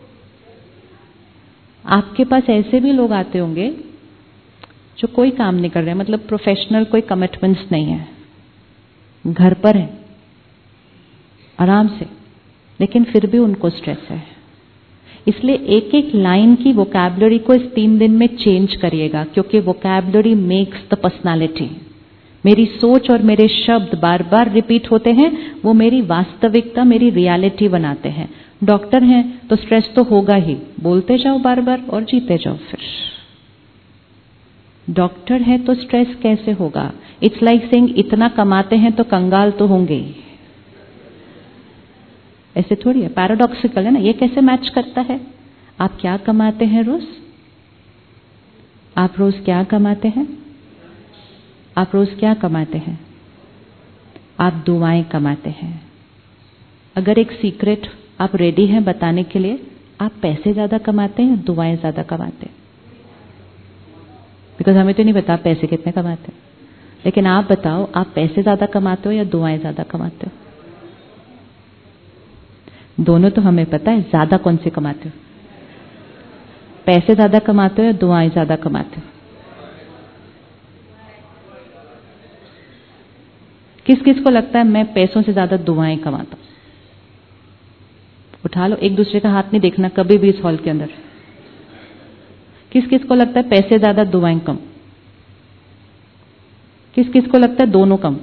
Speaker 1: आपके पास ऐसे भी लोग आते होंगे जो कोई काम नहीं कर रहे हैं, मतलब प्रोफेशनल कोई कमिटमेंट्स नहीं है, घर पर है आराम से, लेकिन फिर भी उनको स्ट्रेस है। इसलिए एक एक लाइन की वोकैबुलरी को इस 3 दिन में चेंज करिएगा, क्योंकि वोकैबुलरी मेक्स द पर्सनालिटी। मेरी सोच और मेरे शब्द बार बार रिपीट होते हैं, वो मेरी वास्तविकता, मेरी रियलिटी बनाते हैं। डॉक्टर हैं तो स्ट्रेस तो होगा ही, बोलते जाओ बार बार और जीते जाओ। फिर डॉक्टर है तो स्ट्रेस कैसे होगा? इट्स लाइक सेइंग इतना कमाते हैं तो कंगाल तो होंगे ही। ऐसे थोड़ी है, पैराडॉक्सिकल है ना। ये कैसे मैच करता है? आप क्या कमाते हैं रोज? आप रोज क्या कमाते हैं? आप रोज क्या कमाते हैं? आप दुआएं कमाते हैं। अगर एक सीक्रेट आप रेडी हैं बताने के लिए, आप पैसे ज्यादा कमाते हैं या दुआएं ज्यादा कमाते हैं? बिकॉज हमें तो नहीं पता आप पैसे कितने कमाते हैं, लेकिन आप बताओ, आप पैसे ज्यादा कमाते हो या दुआएं ज्यादा कमाते हो? दोनों तो हमें पता है, ज्यादा कौन से कमाते हो? पैसे ज्यादा कमाते हो या दुआएं ज्यादा कमाते हो? किस किस को लगता है मैं पैसों से ज्यादा दुआएं कमाता हूं? उठा लो, एक दूसरे का हाथ नहीं देखना कभी भी इस हॉल के अंदर। किस किस को लगता है पैसे ज्यादा दुआएं कम? किस किस को लगता है दोनों कम?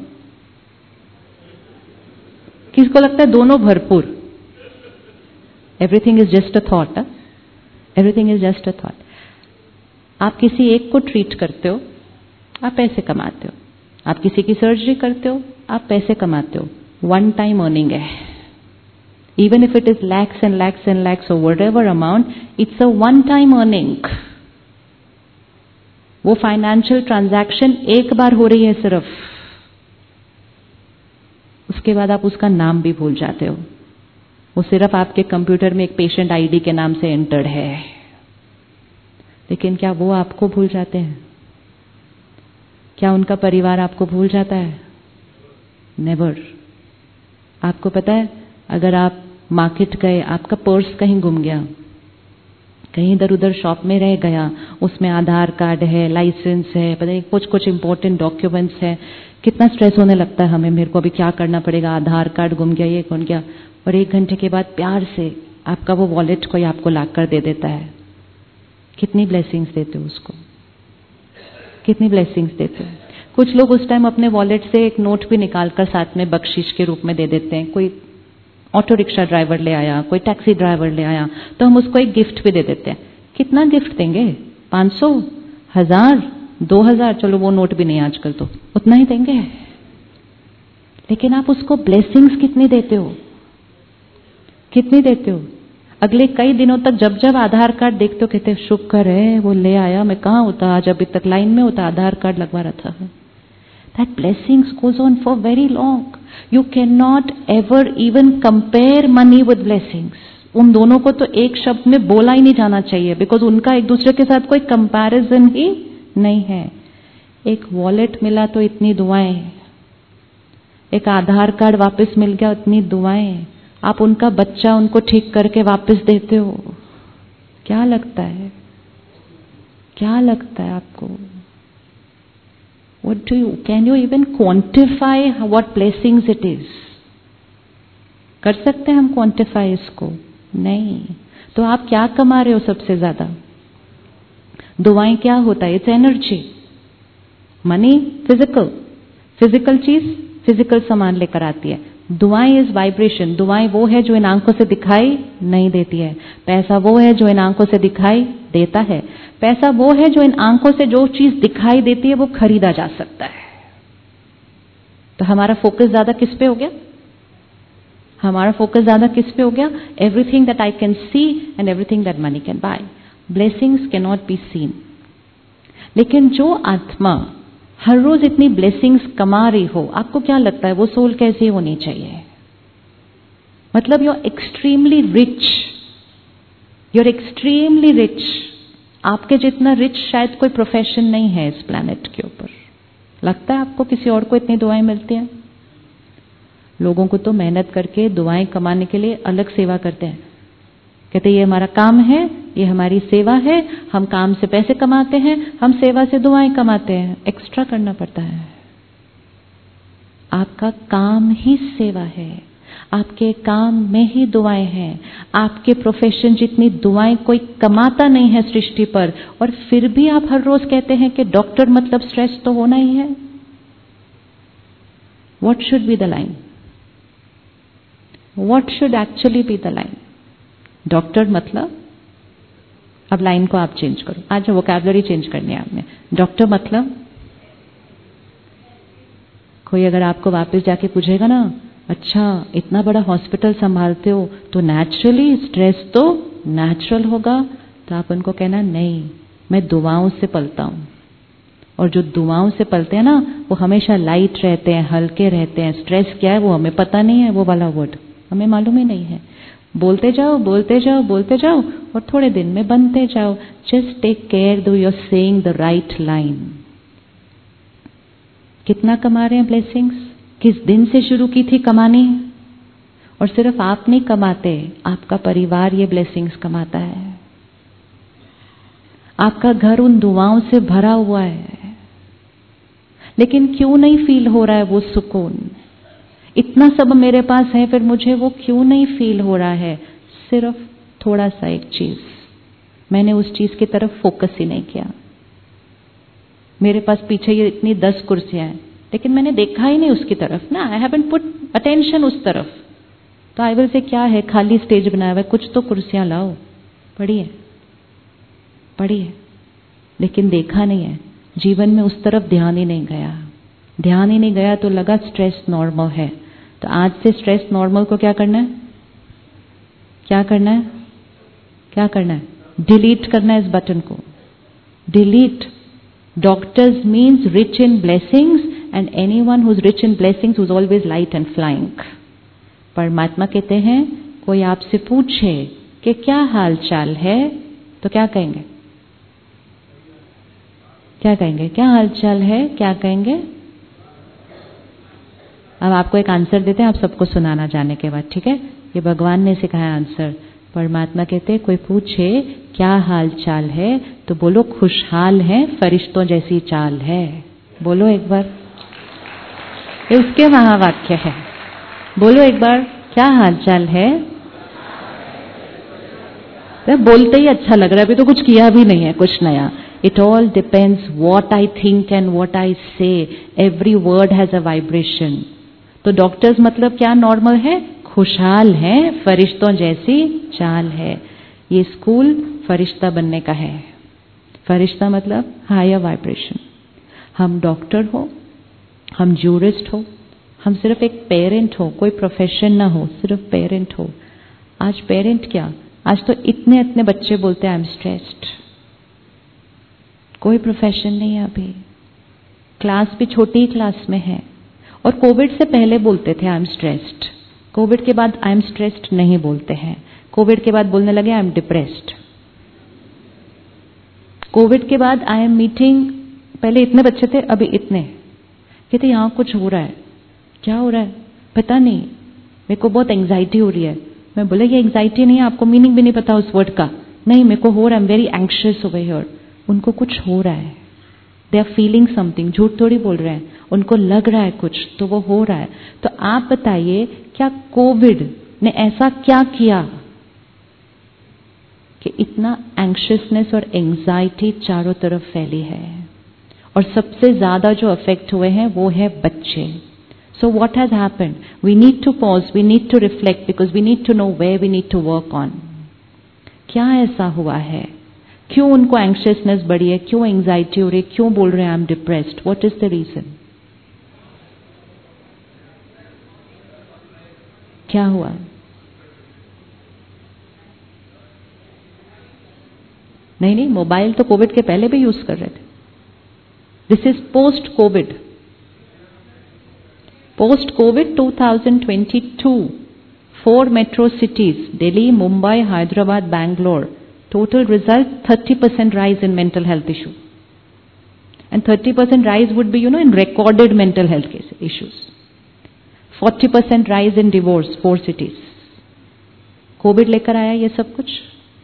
Speaker 1: किस को लगता है दोनों भरपूर? Everything is just a thought. Everything is just a thought. आप किसी एक को ट्रीट करते हो, आप पैसे कमाते हो। आप किसी की सर्जरी करते हो, आप पैसे कमाते हो। वन टाइम अर्निंग है। Even if it is lakhs and lakhs and lakhs or whatever amount, it's a one-time earning. वो फाइनेंशियल ट्रांजैक्शन एक बार हो रही है सिर्फ, उसके बाद आप उसका नाम भी भूल जाते हो। वो सिर्फ आपके कंप्यूटर में एक पेशेंट आईडी के नाम से एंटर्ड है, लेकिन क्या वो आपको भूल जाते हैं? क्या उनका परिवार आपको भूल जाता है? नेवर। आपको पता है, अगर आप मार्केट गए, आपका पर्स कहीं गुम गया, कहीं इधर उधर शॉप में रह गया, उसमें आधार कार्ड है, लाइसेंस है, पता नहीं कुछ कुछ इंपॉर्टेंट डॉक्यूमेंट्स है, कितना स्ट्रेस होने लगता है हमें, मेरे को अभी क्या करना पड़ेगा, आधार कार्ड गुम गया, ये गुम गया। और 1 घंटे के बाद प्यार से आपका वो वॉलेट कोई आपको ला कर दे देता है। कितनी ब्लेसिंग्स देते हो उसको, कितनी ब्लेसिंग्स देते हो। कुछ लोग उस टाइम अपने वॉलेट से एक नोट भी निकाल कर साथ में बख्शिश के रूप में दे देते हैं। कोई ऑटो रिक्शा ड्राइवर ले आया, कोई टैक्सी ड्राइवर ले आया, तो हम उसको एक गिफ्ट भी दे देते हैं। कितना गिफ्ट देंगे? 500, 1000, 2000, चलो वो नोट भी नहीं आजकल, तो उतना ही देंगे। लेकिन आप उसको ब्लेसिंग्स कितनी देते हो, कितनी देते हो? अगले कई दिनों तक जब जब आधार कार्ड देखते हो कहते हो शुक्र है वो ले आया, मैं कहाँ होता आज, अभी तक लाइन में होता, आधार कार्ड लगवा रहा था। That blessings goes on for very long. You cannot ever even compare money with blessings. उन दोनों को तो एक शब्द में बोला ही नहीं जाना चाहिए, बिकॉज उनका एक दूसरे के साथ कोई कंपैरिजन ही नहीं है। एक वॉलेट मिला तो इतनी दुआएं, एक आधार कार्ड वापस मिल गया इतनी दुआएं, आप उनका बच्चा उनको ठीक करके वापस देते हो। क्या लगता है, क्या लगता है आपको? What do you, can you even quantify what blessings it is? कर सकते हैं हम quantify इसको? नहीं। तो आप क्या कमा रहे हो सबसे ज्यादा? दुआएं क्या होता है? It's energy. Money physical, physical चीज फिजिकल सामान लेकर आती है। दुआएं इज वाइब्रेशन। दुआएं वो है जो इन आंखों से दिखाई नहीं देती है। पैसा वो है जो इन आंखों से दिखाई देता है। पैसा वो है जो इन आंखों से जो चीज दिखाई देती है वो खरीदा जा सकता है। तो हमारा फोकस ज्यादा किस पे हो गया? हमारा फोकस ज्यादा किस पे हो गया? Everything that I can see and everything that money can buy. Blessings can not be seen. लेकिन जो आत्मा हर रोज इतनी ब्लेसिंग्स कमा रही हो, आपको क्या लगता है वो सोल कैसी होनी चाहिए? मतलब you are extremely rich, you are extremely rich. आपके जितना रिच शायद कोई प्रोफेशन नहीं है इस प्लैनेट के ऊपर। लगता है आपको किसी और को इतनी दुआएं मिलती हैं? लोगों को तो मेहनत करके दुआएं कमाने के लिए अलग सेवा करते हैं। कहते ये हमारा काम है, ये हमारी सेवा है, हम काम से पैसे कमाते हैं, हम सेवा से दुआएं कमाते हैं। एक्स्ट्रा करना पड़ता है। आपका काम ही सेवा है, आपके काम में ही दुआएं हैं। आपके प्रोफेशन जितनी दुआएं कोई कमाता नहीं है सृष्टि पर, और फिर भी आप हर रोज कहते हैं कि डॉक्टर मतलब स्ट्रेस तो होना ही है। What should be the line? What should actually be the line? Doctor मतलब, अब लाइन को आप चेंज करो, आज वोकैबुलरी चेंज करनी है आपने। डॉक्टर मतलब, कोई अगर आपको वापस जाके पूछेगा ना, अच्छा इतना बड़ा हॉस्पिटल संभालते हो तो नेचुरली स्ट्रेस तो नेचुरल होगा, तो आप उनको कहना नहीं, मैं दुआओं से पलता हूं। और जो दुआओं से पलते हैं ना वो हमेशा लाइट रहते हैं, हल्के रहते हैं। स्ट्रेस क्या है वो हमें पता नहीं है, वो वाला वर्ड हमें मालूम ही नहीं है। बोलते जाओ बोलते जाओ बोलते जाओ और थोड़े दिन में बनते जाओ। जस्ट टेक केयर दो you are saying the right line. कितना कमा रहे हैं ब्लेसिंग्स? किस दिन से शुरू की थी कमानी? और सिर्फ आप नहीं कमाते, आपका परिवार ये ब्लेसिंग्स कमाता है। आपका घर उन दुआओं से भरा हुआ है। लेकिन क्यों नहीं फील हो रहा है वो सुकून? इतना सब मेरे पास है, फिर मुझे वो क्यों नहीं फील हो रहा है? सिर्फ थोड़ा सा एक चीज, मैंने उस चीज की तरफ फोकस ही नहीं किया। मेरे पास पीछे ये इतनी 10 कुर्सियां हैं, लेकिन मैंने देखा ही नहीं उसकी तरफ ना। आई हैवंट पुट अटेंशन उस तरफ। तो आई विल से क्या है, खाली स्टेज बनाया हुआ है, कुछ तो कुर्सियां लाओ, पढ़िए पढ़िए। लेकिन देखा नहीं है, जीवन में उस तरफ ध्यान ही नहीं गया। ध्यान ही नहीं गया तो लगा स्ट्रेस नॉर्मल है। तो आज से स्ट्रेस नॉर्मल को क्या करना है? क्या करना है? क्या करना है? डिलीट करना है इस बटन को। Delete. Doctors means rich in blessings and anyone who is rich in blessings who is always light and flying. परमात्मा कहते हैं कोई आपसे पूछे कि क्या हाल चाल है, तो क्या कहेंगे? क्या कहेंगे? क्या हाल चाल है? क्या कहेंगे? अब आपको एक आंसर देते हैं, आप सबको सुनाना जाने के बाद, ठीक है? ये भगवान ने सिखाया आंसर। परमात्मा कहते हैं कोई पूछे क्या हाल चाल है तो बोलो खुशहाल है, फरिश्तों जैसी चाल है। बोलो एक बार, ये उसके महावाक्य है। बोलो एक बार, क्या हाल चाल है? बोलते ही अच्छा लग रहा है, अभी तो कुछ किया भी नहीं है, कुछ नया। It all depends what I think and what I say. Every word has a vibration. तो डॉक्टर्स मतलब क्या नॉर्मल है? खुशहाल है, फरिश्तों जैसी चाल है। ये स्कूल फरिश्ता बनने का है। फरिश्ता मतलब हायर वाइब्रेशन। हम डॉक्टर हो, हम जूरिस्ट हो, हम सिर्फ एक पेरेंट हो, कोई प्रोफेशन ना हो, सिर्फ पेरेंट हो। आज पेरेंट क्या, आज तो इतने इतने बच्चे बोलते हैं आई एम स्ट्रेस्ड। कोई प्रोफेशन नहीं है अभी, क्लास भी छोटी क्लास में है। और कोविड से पहले बोलते थे आई एम स्ट्रेस्ड, कोविड के बाद आई एम स्ट्रेस्ड नहीं बोलते हैं। कोविड के बाद बोलने लगे आई एम डिप्रेस्ड। कोविड के बाद आई एम मीटिंग, पहले इतने बच्चे थे अभी इतने, कहते यहाँ कुछ हो रहा है। क्या हो रहा है? पता नहीं, मेरे को बहुत एंग्जाइटी हो रही है। मैं बोला ये एंग्जाइटी नहीं है, आपको मीनिंग भी नहीं पता उस वर्ड का। नहीं, मेरे को हो रहा है, वेरी एंग्शियस ओवर हियर। उनको कुछ हो रहा है, दे आर फीलिंग समथिंग। झूठ थोड़ी बोल रहे हैं, उनको लग रहा है कुछ, तो वो हो रहा है। तो आप बताइए क्या कोविड ने ऐसा क्या किया कि इतना एंग्शियसनेस और एंग्जाइटी चारों तरफ फैली है? और सबसे ज्यादा जो अफेक्ट हुए हैं वो है बच्चे। So what has happened? We need to pause, we need to reflect because we need to know where we need to work on. क्या ऐसा हुआ है? क्यों उनको एंग्शियसनेस बढ़ी है? क्यों एंग्जाइटी हो रही है? क्यों बोल रहे हैं I am depressed? What is the reason? क्या हुआ? नहीं, मोबाइल तो कोविड के पहले भी यूज कर रहे थे। This is post COVID. Post COVID 2022, 4 metro cities, Delhi, Mumbai, Hyderabad, Bangalore, total result 30% rise in mental health issue. And 30% rise would be, in recorded mental health issues. 40% rise in divorce, 4 cities. COVID लेकर आया ये सब कुछ?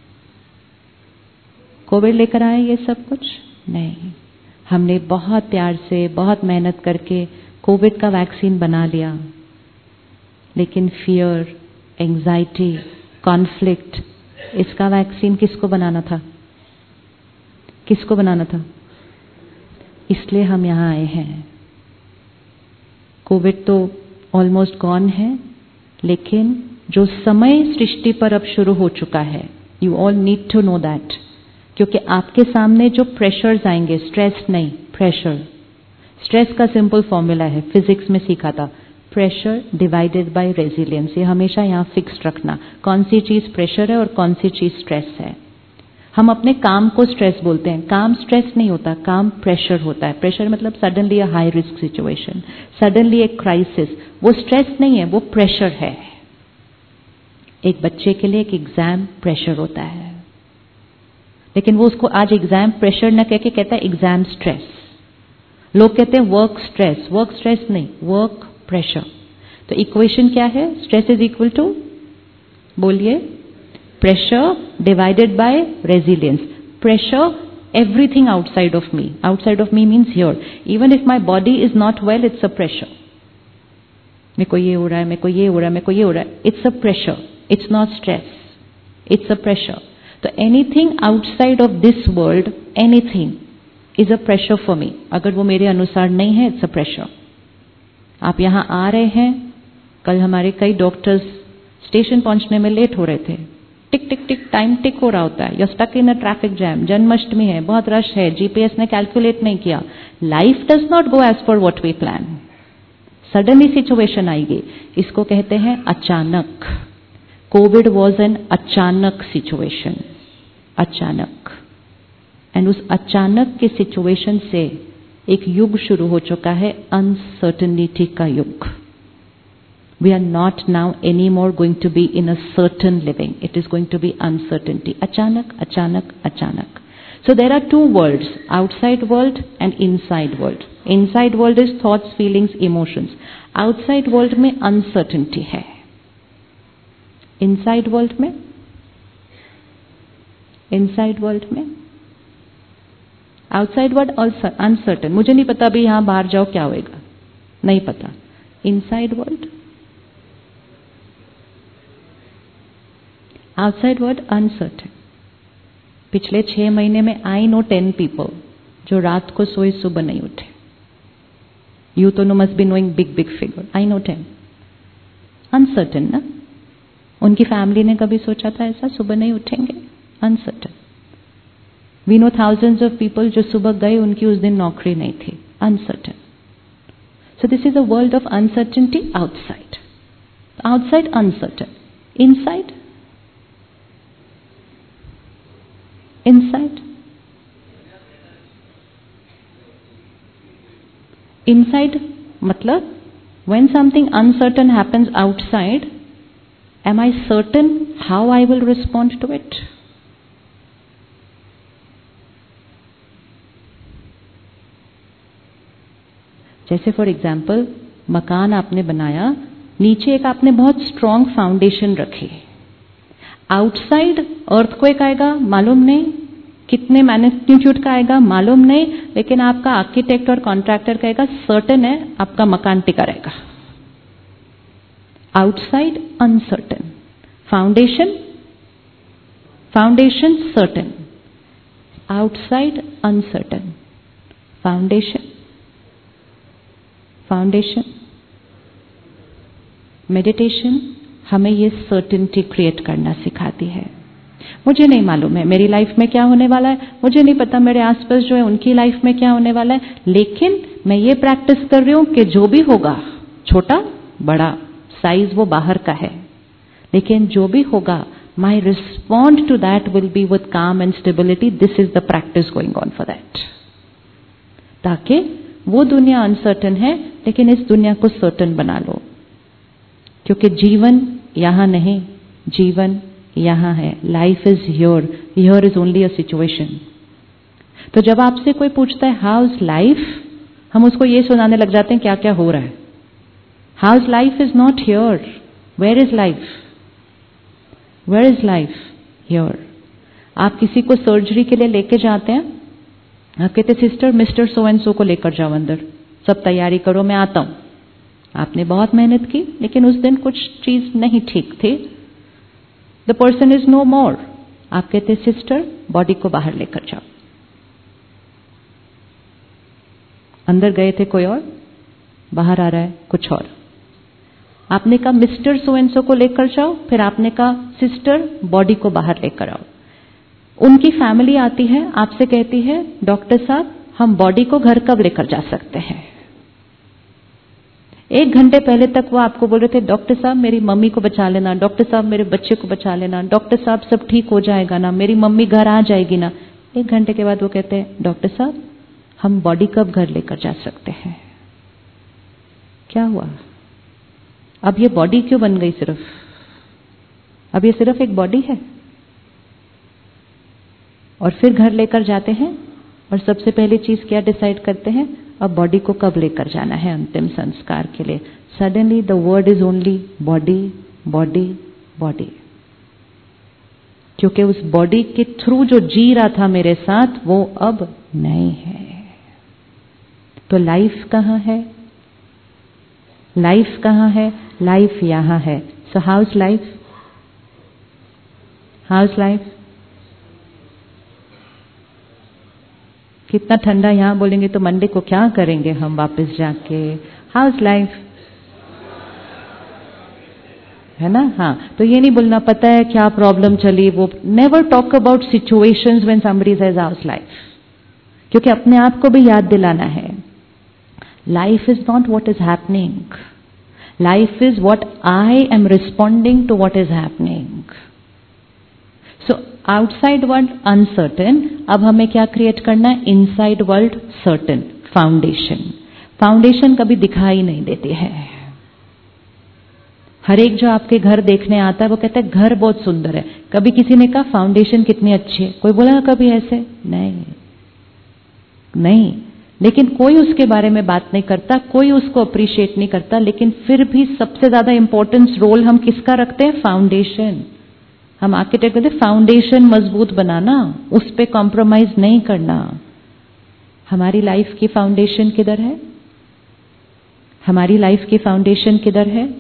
Speaker 1: COVID लेकर आया ये सब कुछ? नहीं। हमने बहुत प्यार से, बहुत मेहनत करके कोविड का वैक्सीन बना लिया, लेकिन फियर, एंजाइटी, कॉन्फ्लिक्ट, इसका वैक्सीन किसको बनाना था? किसको बनाना था? इसलिए हम यहाँ आए हैं। कोविड तो ऑलमोस्ट गॉन है, लेकिन जो समय सृष्टि पर अब शुरू हो चुका है, you all need to know that. क्योंकि आपके सामने जो प्रेशर्स आएंगे, स्ट्रेस नहीं, प्रेशर। स्ट्रेस का सिंपल फॉर्मूला है, फिजिक्स में सीखा था, प्रेशर डिवाइडेड बाय रेजिलियंस। ये हमेशा यहाँ फिक्स रखना, कौन सी चीज प्रेशर है और कौन सी चीज स्ट्रेस है। हम अपने काम को स्ट्रेस बोलते हैं, काम स्ट्रेस नहीं होता, काम प्रेशर होता है। प्रेशर मतलब suddenly a high risk situation, suddenly एक क्राइसिस, वो स्ट्रेस नहीं है, वो प्रेशर है। एक बच्चे के लिए एक एग्जाम प्रेशर होता है, लेकिन वो उसको आज एग्जाम प्रेशर न कह के कहता है एग्जाम स्ट्रेस। लोग कहते हैं वर्क स्ट्रेस, वर्क स्ट्रेस नहीं, वर्क प्रेशर। तो इक्वेशन क्या है? स्ट्रेस इज इक्वल टू, बोलिए, pressure divided by resilience. Pressure everything outside of me. Outside of me means here. Even if my body is not well, it's a pressure. मेरे को ये हो रहा है, मेरे को ये हो रहा है, मेरे को ये हो रहा है. It's a pressure. It's not stress. It's a pressure. So anything outside of this world, anything is a pressure for me. अगर वो मेरे अनुसार नहीं है, it's a pressure. आप यहाँ आ रहे हैं, कल हमारे कई डॉक्टर्स स्टेशन पहुंचने में लेट हो रहे थे. टिक टिक टिक टाइम टिक हो रहा होता है. You stuck in a traffic jam, Janmashtami है, बहुत रश है, जीपीएस ने कैलकुलेट नहीं किया. Life does not go as per what we plan. Suddenly situation आएगी. इसको कहते हैं अचानक. कोविड वॉज एन अचानक सिचुएशन, अचानक, एंड उस अचानक के सिचुएशन से एक युग शुरू हो चुका है, अनसर्टनिटी का युग. We are not now anymore going to be in a certain living. It is going to be uncertainty. Achanak, achanak, achanak. So there are two worlds, outside world and inside world. Inside world is thoughts, feelings, emotions. Outside world में uncertainty है. Inside world में? Inside world में? Outside world uncertain. मुझे नहीं पता अभी यहाँ बाहर जाओ क्या होएगा, नहीं पता. Inside world? Outside world uncertain. पिछले 6 महीने में I know 10 people जो रात को सोए सुबह नहीं उठे. You तो must be knowing big figure. I know 10. Uncertain ना? उनकी फैमिली ने कभी सोचा था ऐसा सुबह नहीं उठेंगे? Uncertain. We know thousands of people जो सुबह गए उनकी उस दिन नौकरी नहीं थी. Uncertain. So this is a world of uncertainty outside. Outside uncertain. Inside? Inside? Inside मतलब when something uncertain happens outside, am I certain how I will respond to it? जैसे फॉर एग्जाम्पल मकान आपने बनाया, नीचे एक आपने बहुत स्ट्रॉन्ग फाउंडेशन रखी. आउटसाइड अर्थक्वेक आएगा मालूम नहीं, कितने मैग्नीट्यूड का आएगा मालूम नहीं, लेकिन आपका आर्किटेक्ट और कॉन्ट्रैक्टर कहेगा सर्टेन है आपका मकान टिका रहेगा. Outside uncertain, foundation certain, outside uncertain, foundation meditation हमें ये सर्टेनिटी क्रिएट करना सिखाती है. मुझे नहीं मालूम है मेरी लाइफ में क्या होने वाला है, मुझे नहीं पता मेरे आसपास जो है उनकी लाइफ में क्या होने वाला है, लेकिन मैं ये प्रैक्टिस कर रही हूं कि जो भी होगा, छोटा बड़ा साइज वो बाहर का है, लेकिन जो भी होगा my respond to that will be with calm and stability. This is the practice going on for that. ताकि वो दुनिया अनसर्टन है लेकिन इस दुनिया को सर्टन बना लो, क्योंकि जीवन यहां नहीं, जीवन यहां है. Life is here, here is only a situation. तो जब आपसे कोई पूछता है हाउ इज लाइफ, हम उसको ये सुनाने लग जाते हैं क्या क्या हो रहा है. How is life is not here. Where is life? Where is life? Here. आप किसी को सर्जरी के लिए लेके जाते हैं, आप कहते sister mister so and so को लेकर जाओ अंदर, सब तैयारी करो मैं आता हूं. आपने बहुत मेहनत की लेकिन उस दिन कुछ चीज नहीं ठीक थी, the person is no more. आप कहते सिस्टर बॉडी को बाहर लेकर जाओ. अंदर गए थे कोई और, बाहर आ रहा है कुछ और. आपने कहा मिस्टर सो एंड सो को लेकर जाओ, फिर आपने कहा सिस्टर बॉडी को बाहर लेकर आओ. उनकी फैमिली आती है, आपसे कहती है डॉक्टर साहब हम बॉडी को घर कब लेकर जा सकते हैं. 1 घंटे पहले तक वो आपको बोल रहे थे डॉक्टर साहब मेरी मम्मी को बचा लेना, डॉक्टर साहब मेरे बच्चे को बचा लेना, डॉक्टर साहब सब ठीक हो जाएगा ना, मेरी मम्मी घर आ जाएगी ना. 1 घंटे के बाद वो कहते हैं डॉक्टर साहब हम बॉडी कब घर लेकर जा सकते हैं. क्या हुआ? अब ये बॉडी क्यों बन गई सिर्फ? अब ये सिर्फ एक बॉडी है. और फिर घर लेकर जाते हैं और सबसे पहली चीज क्या डिसाइड करते हैं, अब बॉडी को कब लेकर जाना है अंतिम संस्कार के लिए. Suddenly the word is only body body body. क्योंकि उस बॉडी के थ्रू जो जी रहा था मेरे साथ वो अब नहीं है. तो लाइफ कहां है? लाइफ कहां है? लाइफ यहां है. So how is life? How is life? कितना ठंडा यहां बोलेंगे तो मंडे को क्या करेंगे हम वापस जाके. How is life? है ना. हाँ, तो ये नहीं बोलना पता है क्या प्रॉब्लम चली, वो never talk about situations when somebody says how is life, क्योंकि अपने आप को भी याद दिलाना है life is not what is happening. Life is what I am responding to what is happening. So outside world uncertain, अब हमें क्या क्रिएट करना है? Inside world certain, foundation. Foundation कभी दिखाई नहीं देती है. हर एक जो आपके घर देखने आता है वो कहता है घर बहुत सुंदर है. कभी किसी ने कहा फाउंडेशन कितनी अच्छी है? कोई बोला कभी ऐसे? नहीं. लेकिन कोई उसके बारे में बात नहीं करता, कोई उसको अप्रिशिएट नहीं करता. लेकिन फिर भी सबसे ज्यादा इंपॉर्टेंस रोल हम किसका रखते हैं? फाउंडेशन. हम आर्किटेक्ट कहते हैं फाउंडेशन मजबूत बनाना, उस पे कॉम्प्रोमाइज नहीं करना. हमारी लाइफ की फाउंडेशन किधर है? हमारी लाइफ की फाउंडेशन किधर है?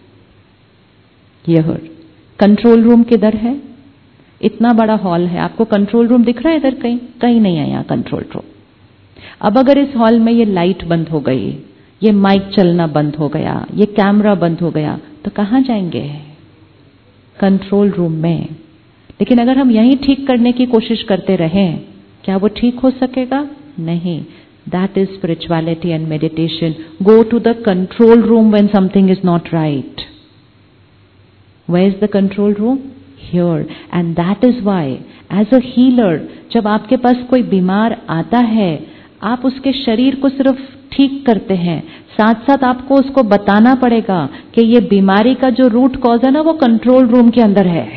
Speaker 1: यह कंट्रोल रूम किधर है? इतना बड़ा हॉल है, आपको कंट्रोल रूम दिख रहा है इधर? कहीं नहीं है यहाँ कंट्रोल रूम. अब अगर इस हॉल में ये लाइट बंद हो गई, ये माइक चलना बंद हो गया, ये कैमरा बंद हो गया, तो कहाँ जाएंगे? कंट्रोल रूम में. लेकिन अगर हम यहीं ठीक करने की कोशिश करते रहें, क्या वो ठीक हो सकेगा? नहीं. That is spirituality and meditation. Go to the control room when something is not right. Where is the control room? Here. And that is why, as a healer, जब आपके पास कोई बीमार आता है, आप उसके शरीर को सिर्फ ठीक करते हैं, साथ साथ आपको उसको बताना पड़ेगा कि ये बीमारी का जो रूट कॉज है ना, वो कंट्रोल रूम के अंदर है.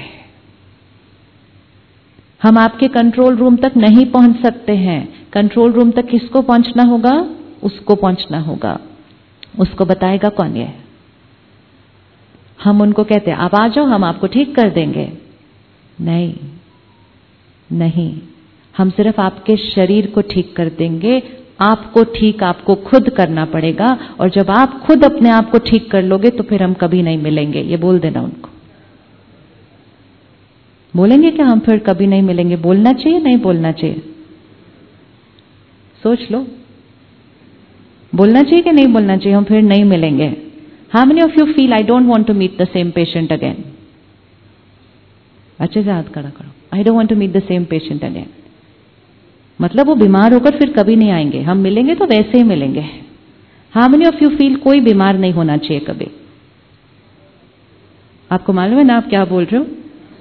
Speaker 1: हम आपके कंट्रोल रूम तक नहीं पहुंच सकते हैं. कंट्रोल रूम तक किसको पहुंचना होगा? उसको पहुंचना होगा. उसको बताएगा कौन? ये हम उनको कहते हैं आप आ जाओ, हम आपको ठीक कर देंगे. नहीं, हम सिर्फ आपके शरीर को ठीक कर देंगे. आपको ठीक आपको खुद करना पड़ेगा. और जब आप खुद अपने आप को ठीक कर लोगे तो फिर हम कभी नहीं मिलेंगे. ये बोल देना उनको. बोलेंगे क्या हम फिर कभी नहीं मिलेंगे? बोलना चाहिए नहीं बोलना चाहिए? सोच लो. बोलना चाहिए कि नहीं बोलना चाहिए? हम फिर नहीं मिलेंगे. How many of you feel I don't want to meet the same patient again? अच्छे से हाथ खड़ा करो. I don't want to meet the same patient again. मतलब वो बीमार होकर फिर कभी नहीं आएंगे. हम मिलेंगे तो वैसे ही मिलेंगे. How many of you feel कोई बीमार नहीं होना चाहिए कभी? आपको मालूम है ना आप क्या बोल रहे हो?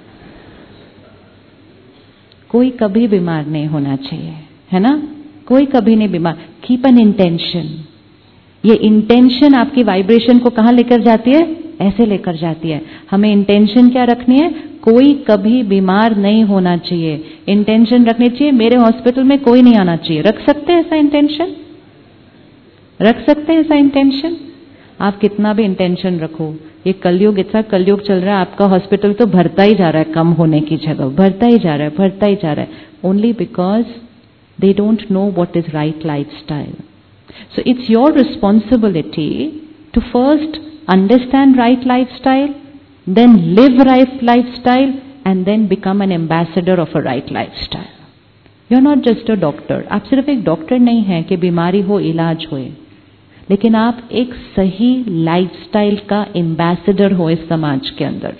Speaker 1: कोई कभी बीमार नहीं होना चाहिए, है ना? कोई कभी नहीं बीमार. Keep an intention. ये इंटेंशन आपकी वाइब्रेशन को कहां लेकर जाती है? ऐसे लेकर जाती है. हमें इंटेंशन क्या रखनी है? कोई कभी बीमार नहीं होना चाहिए. इंटेंशन रखनी चाहिए मेरे हॉस्पिटल में कोई नहीं आना चाहिए. रख सकते हैं ऐसा इंटेंशन? रख सकते हैं ऐसा इंटेंशन? आप कितना भी इंटेंशन रखो, ये कलयुग, इतना कलयुग चल रहा है, आपका हॉस्पिटल तो भरता ही जा रहा है, कम होने की जगह भरता ही जा रहा है. Only because they don't know what is right lifestyle. So it's your responsibility to first understand right lifestyle, then live right lifestyle, and then become an ambassador of a right lifestyle. You're not just a doctor. आप सिर्फ एक doctor नहीं हैं कि बीमारी हो इलाज होए, लेकिन आप एक सही लाइफस्टाइल का एम्बेसडर हो इस समाज के अंदर.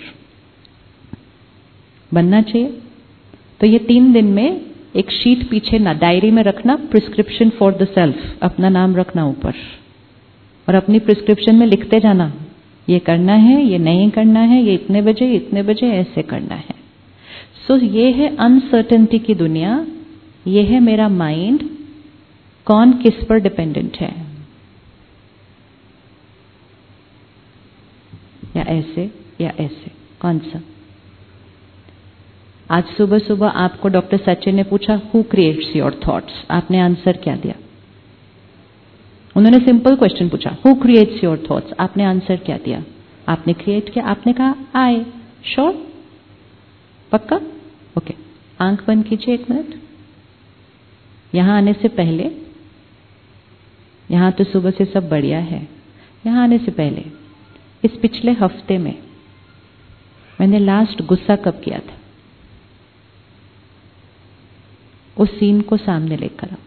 Speaker 1: बनना चाहिए. तो ये 3 दिन में एक शीट पीछे ना डायरी में रखना, प्रिस्क्रिप्शन फॉर द सेल्फ, अपना नाम रखना ऊपर, और अपनी प्रिस्क्रिप्शन में लिखते जाना ये करना है, ये नहीं करना है, ये इतने बजे ऐसे करना है. सो ये है अनसर्टेनिटी की दुनिया. ये है मेरा माइंड. कौन किस पर डिपेंडेंट है? या ऐसे या ऐसे, कौन सा? आज सुबह सुबह आपको डॉक्टर सचिन ने पूछा हु क्रिएट्स योर थॉट्स. आपने आंसर क्या दिया? उन्होंने सिंपल क्वेश्चन पूछा हु क्रिएट्स योर थॉट्स. आपने आंसर क्या दिया? आपने क्रिएट किया. आपने कहा आई. श्योर? पक्का? ओके. आंख बंद कीजिए 1 मिनट. यहां आने से पहले, यहां तो सुबह से सब बढ़िया है, यहां आने से पहले इस पिछले हफ्ते में मैंने लास्ट गुस्सा कब किया था? उस सीन को सामने लेकर आओ.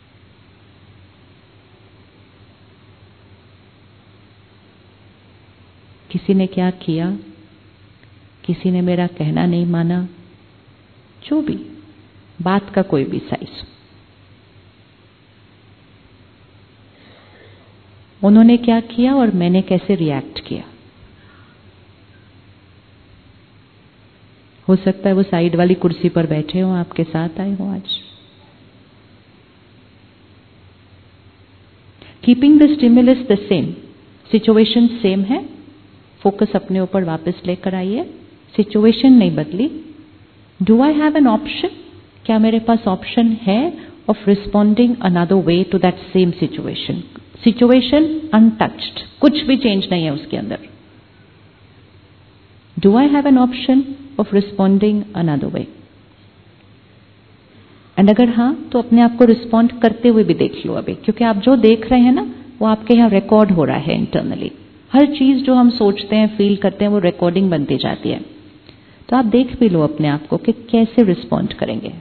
Speaker 1: किसी ने क्या किया, किसी ने मेरा कहना नहीं माना, जो भी बात का कोई भी साइज. उन्होंने क्या किया और मैंने कैसे रिएक्ट किया। हो सकता है वो साइड वाली कुर्सी पर बैठे हो, आपके साथ आए हो आज। Keeping the stimulus the same, situation same है, फोकस अपने ऊपर वापस लेकर आइए, सिचुएशन नहीं बदली। Do I have an option, क्या मेरे पास ऑप्शन है of responding another way to that same situation. Situation untouched, कुछ भी चेंज नहीं है उसके अंदर। Do I have an option of responding another way. And अगर हाँ, तो अपने आप को रिस्पॉन्ड करते हुए भी देख लो अभी, क्योंकि आप जो देख रहे हैं ना वो आपके यहाँ रिकॉर्ड हो रहा है इंटरनली। हर चीज जो हम सोचते हैं, फील करते हैं, वो रिकॉर्डिंग बनती जाती है। तो आप देख भी लो अपने आप को कि कैसे रिस्पॉन्ड करेंगे।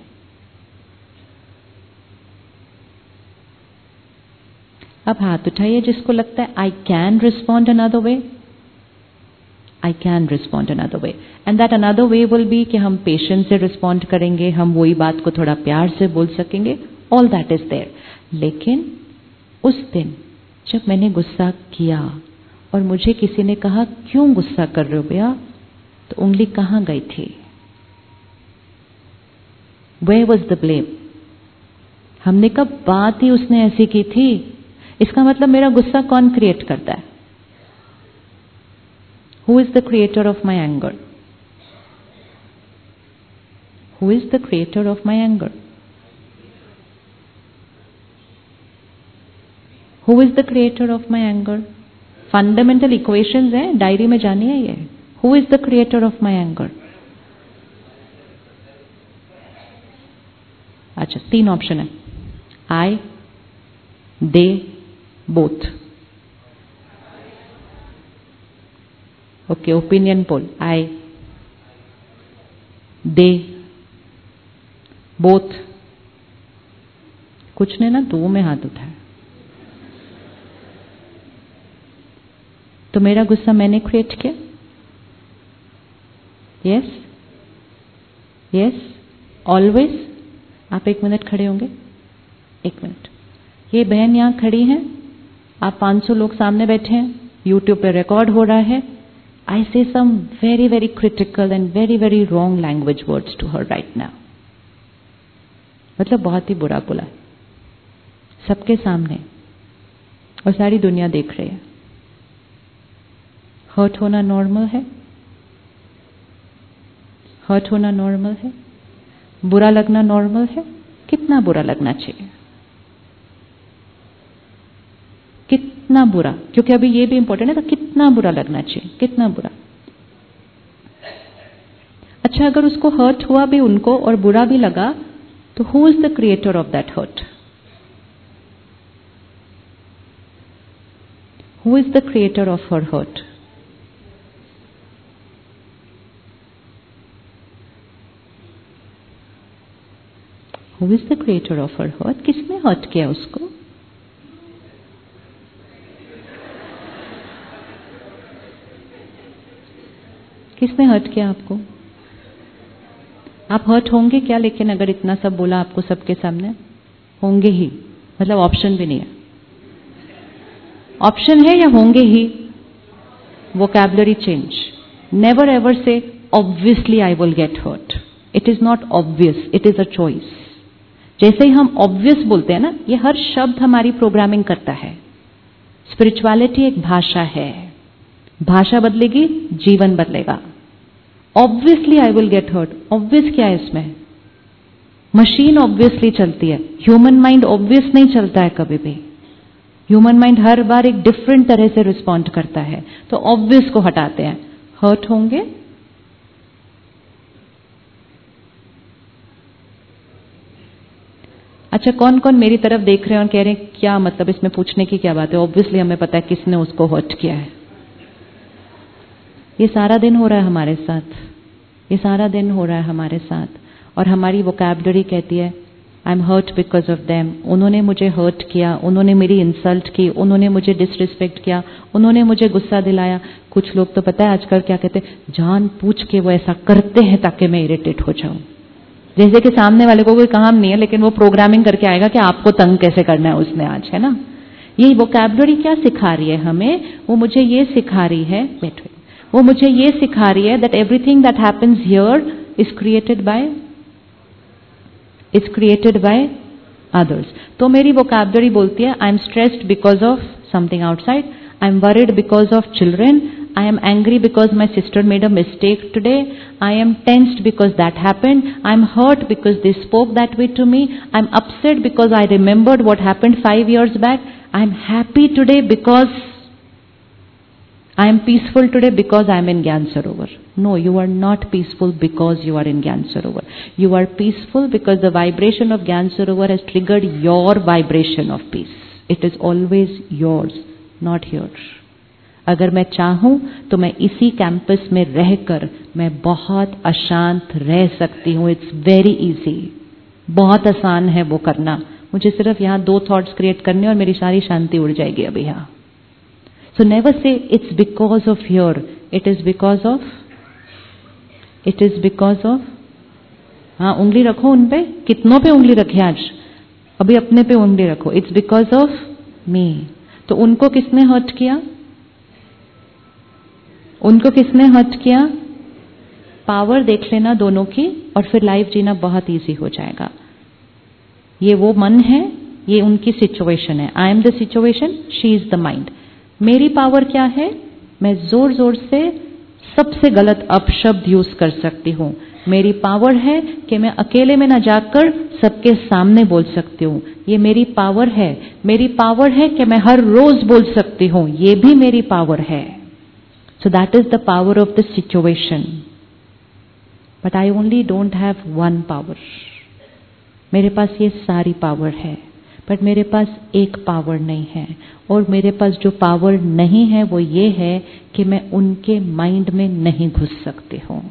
Speaker 1: अब हाथ उठाइए जिसको लगता है I can respond another way. I can respond another way, and that another way will be कि हम पेशेंस से रिस्पॉन्ड करेंगे, हम वही बात को थोड़ा प्यार से बोल सकेंगे, ऑल दैट इज देयर। लेकिन उस दिन जब मैंने गुस्सा किया और मुझे किसी ने कहा क्यों गुस्सा कर रहे हो भैया, तो उंगली कहाँ गई थी? Where was the blame? हमने कब बात ही उसने ऐसी की थी। इसका मतलब मेरा गुस्सा कौन क्रिएट करता है? Who is the creator of my anger? Who is the creator of my anger? Who is the creator of my anger? Fundamental equations हैं, डायरी में जानिए ये। Who is the creator of my anger? अच्छा, 3 option है, I, they, both. Okay, opinion poll, I, they, both। कुछ ने ना 2 में हाथ उठाया। तो मेरा गुस्सा मैंने क्रिएट किया? Yes, yes, always. आप 1 मिनट खड़े होंगे, 1 मिनट। ये बहन यहाँ खड़ी हैं, आप 500 लोग सामने बैठे हैं, यूट्यूब पे रिकॉर्ड हो रहा है। I say some very very critical and very very wrong language words to her right now. मतलब बहुत ही बुरा बोला सबके सामने, और सारी दुनिया देख रही है। हर्ट होना नॉर्मल है, हर्ट होना नॉर्मल है, बुरा लगना नॉर्मल है। कितना बुरा लगना चाहिए, कितना बुरा, क्योंकि अभी ये भी इंपॉर्टेंट है, तो कितना बुरा लगना चाहिए, कितना बुरा। अच्छा, अगर उसको हर्ट हुआ भी उनको और बुरा भी लगा, तो who is the creator of that hurt? Who is the creator of her hurt? Who is the creator of her hurt? किसने हर्ट किया उसको? किसने हर्ट किया आपको? आप हर्ट होंगे क्या? लेकिन अगर इतना सब बोला आपको सबके सामने, होंगे ही, मतलब ऑप्शन भी नहीं है। ऑप्शन है या होंगे ही? Vocabulary change. Never ever say obviously I will get hurt. It is not obvious, it is a choice. जैसे ही हम ऑब्वियस बोलते हैं ना, ये हर शब्द हमारी प्रोग्रामिंग करता है। स्पिरिचुअलिटी एक भाषा है, भाषा बदलेगी, जीवन बदलेगा। Obviously I will get hurt, obvious क्या है इसमें? मशीन ऑब्वियसली चलती है, ह्यूमन माइंड ऑब्वियस नहीं चलता है कभी भी। ह्यूमन माइंड हर बार एक डिफरेंट तरह से रिस्पॉन्ड करता है, तो ऑब्वियस को हटाते हैं। हर्ट होंगे? अच्छा, कौन कौन मेरी तरफ देख रहे हैं और कह रहे हैं क्या मतलब, इसमें पूछने की क्या बात है, ऑब्वियसली हमें पता है किसने उसको हर्ट किया है। ये सारा दिन हो रहा है हमारे साथ, ये सारा दिन हो रहा है हमारे साथ, और हमारी वोकैबुलरी कहती है I am hurt because of them. उन्होंने मुझे हर्ट किया, उन्होंने मेरी इंसल्ट की, उन्होंने मुझे डिसरिस्पेक्ट किया, उन्होंने मुझे गुस्सा दिलाया। कुछ लोग तो पता है आजकल क्या कहते हैं, जान पूछ के वो ऐसा करते हैं ताकि मैं इरिटेट हो जाऊं। जैसे कि सामने वाले को कोई काम नहीं है, लेकिन वो प्रोग्रामिंग करके आएगा कि आपको तंग कैसे करना है उसने आज, है ना। ये वोकैबुलरी क्या सिखा रही है हमें? वो मुझे ये सिखा रही है, वो मुझे ये सिखा रही है that everything that happens here is created by others. तो मेरी वोकैबुलरी बोलती है I am stressed because of something outside, I am worried because of children, I am angry because my sister made a mistake today. I am tensed because that happened. I am hurt because they spoke that way to me. I am upset because I remembered what happened 5 years back. I am happy today because I am peaceful today because I am in Gyan Sarovar. No, you are not peaceful because you are in Gyan Sarovar. You are peaceful because the vibration of Gyan Sarovar has triggered your vibration of peace. It is always yours, not yours. अगर मैं चाहूं तो मैं इसी campus में रहकर मैं बहुत अशांत रह सकती हूं. इट्स वेरी इजी, बहुत आसान है वो करना. मुझे सिर्फ यहाँ 2 थॉट्स क्रिएट करने और मेरी सारी शांति उड़ जाएगी अभी यहाँ. So never say it's because of here, it is because of हाँ, उंगली रखो उन पे. कितनों पे उंगली रखे आज? अभी अपने पे उंगली रखो. It's because of me. तो उनको किसने हर्ट किया? उनको किसने हर्ट किया? पावर देख लेना दोनों की और फिर लाइफ जीना बहुत इजी हो जाएगा. ये वो मन है, ये उनकी सिचुएशन है. I am the situation, she is the mind. मेरी पावर क्या है? मैं जोर जोर से सबसे गलत अपशब्द यूज कर सकती हूँ. मेरी पावर है कि मैं अकेले में ना जाकर सबके सामने बोल सकती हूँ. ये मेरी पावर है. मेरी पावर है कि मैं हर रोज बोल सकती हूँ. ये भी मेरी पावर है. So that is the power of the situation. But I only don't have one power. मेरे पास ये सारी पावर है, बट मेरे पास एक पावर नहीं है. और मेरे पास जो पावर नहीं है वो ये है कि मैं उनके माइंड में नहीं घुस सकती हूँ.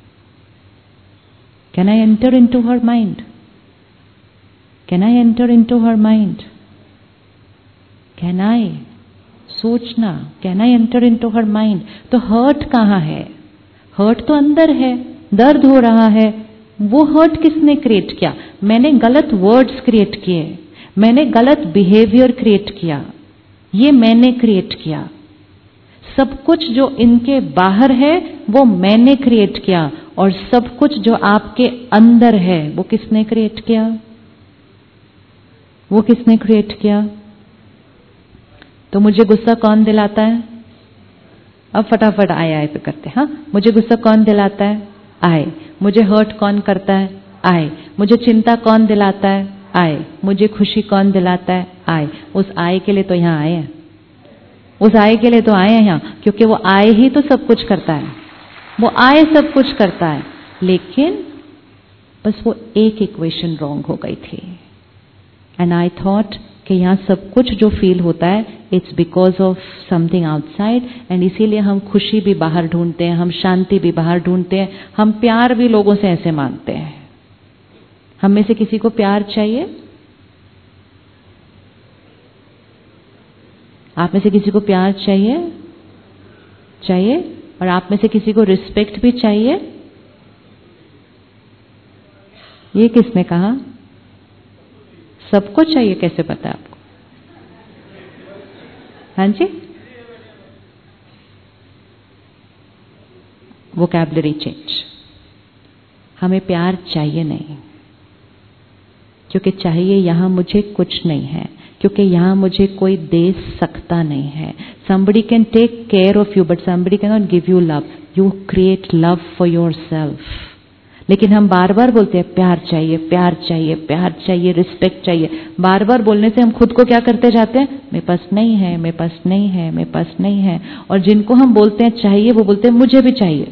Speaker 1: Can I enter into her mind? Can I enter into her mind? Can I? सोचना, can I enter into her mind? तो हर्ट कहाँ है? हर्ट तो अंदर है, दर्द हो रहा है. वो हर्ट किसने क्रिएट किया? मैंने गलत वर्ड्स क्रिएट किए, मैंने गलत बिहेवियर क्रिएट किया. ये मैंने क्रिएट किया. सब कुछ जो इनके बाहर है वो मैंने क्रिएट किया, और सब कुछ जो आपके अंदर है वो किसने क्रिएट किया? वो किसने क्रिएट किया? तो मुझे गुस्सा कौन दिलाता है? अब फटाफट आए पे करते हैं. हाँ, मुझे गुस्सा कौन दिलाता है? आए. मुझे हर्ट कौन करता है? आए. मुझे चिंता कौन दिलाता है? आए. मुझे खुशी कौन दिलाता है? आए. उस आए के लिए तो यहाँ आए हैं. उस आए के लिए तो आए हैं यहाँ, क्योंकि वो आए ही तो सब कुछ करता है. वो आए सब कुछ करता है. लेकिन बस वो एक इक्वेशन रॉन्ग हो गई थी. एंड आई थॉट कि यहाँ सब कुछ जो फील होता है it's because of something outside. And इसीलिए हम खुशी भी बाहर ढूंढते हैं, हम शांति भी बाहर ढूंढते हैं, हम प्यार भी लोगों से ऐसे मांगते हैं. हम में से किसी को प्यार चाहिए? आप में से किसी को प्यार चाहिए? चाहिए. और आप में से किसी को रिस्पेक्ट भी चाहिए? ये किसने कहा? सबको चाहिए. कैसे पता आपको? हाँ जी, वोकैबुलरी चेंज. हमें प्यार चाहिए नहीं, क्योंकि चाहिए यहां मुझे कुछ नहीं है, क्योंकि यहां मुझे कोई दे सकता नहीं है. somebody can take care of you but somebody cannot give you love. you create love for yourself. लेकिन हम बार बार बोलते हैं प्यार चाहिए, प्यार चाहिए, प्यार चाहिए, रिस्पेक्ट चाहिए. बार बार बोलने से हम खुद को क्या करते जाते हैं? मेरे पास नहीं है, मेरे पास नहीं है, मेरे पास नहीं है. और जिनको हम बोलते हैं चाहिए वो बोलते हैं मुझे भी चाहिए.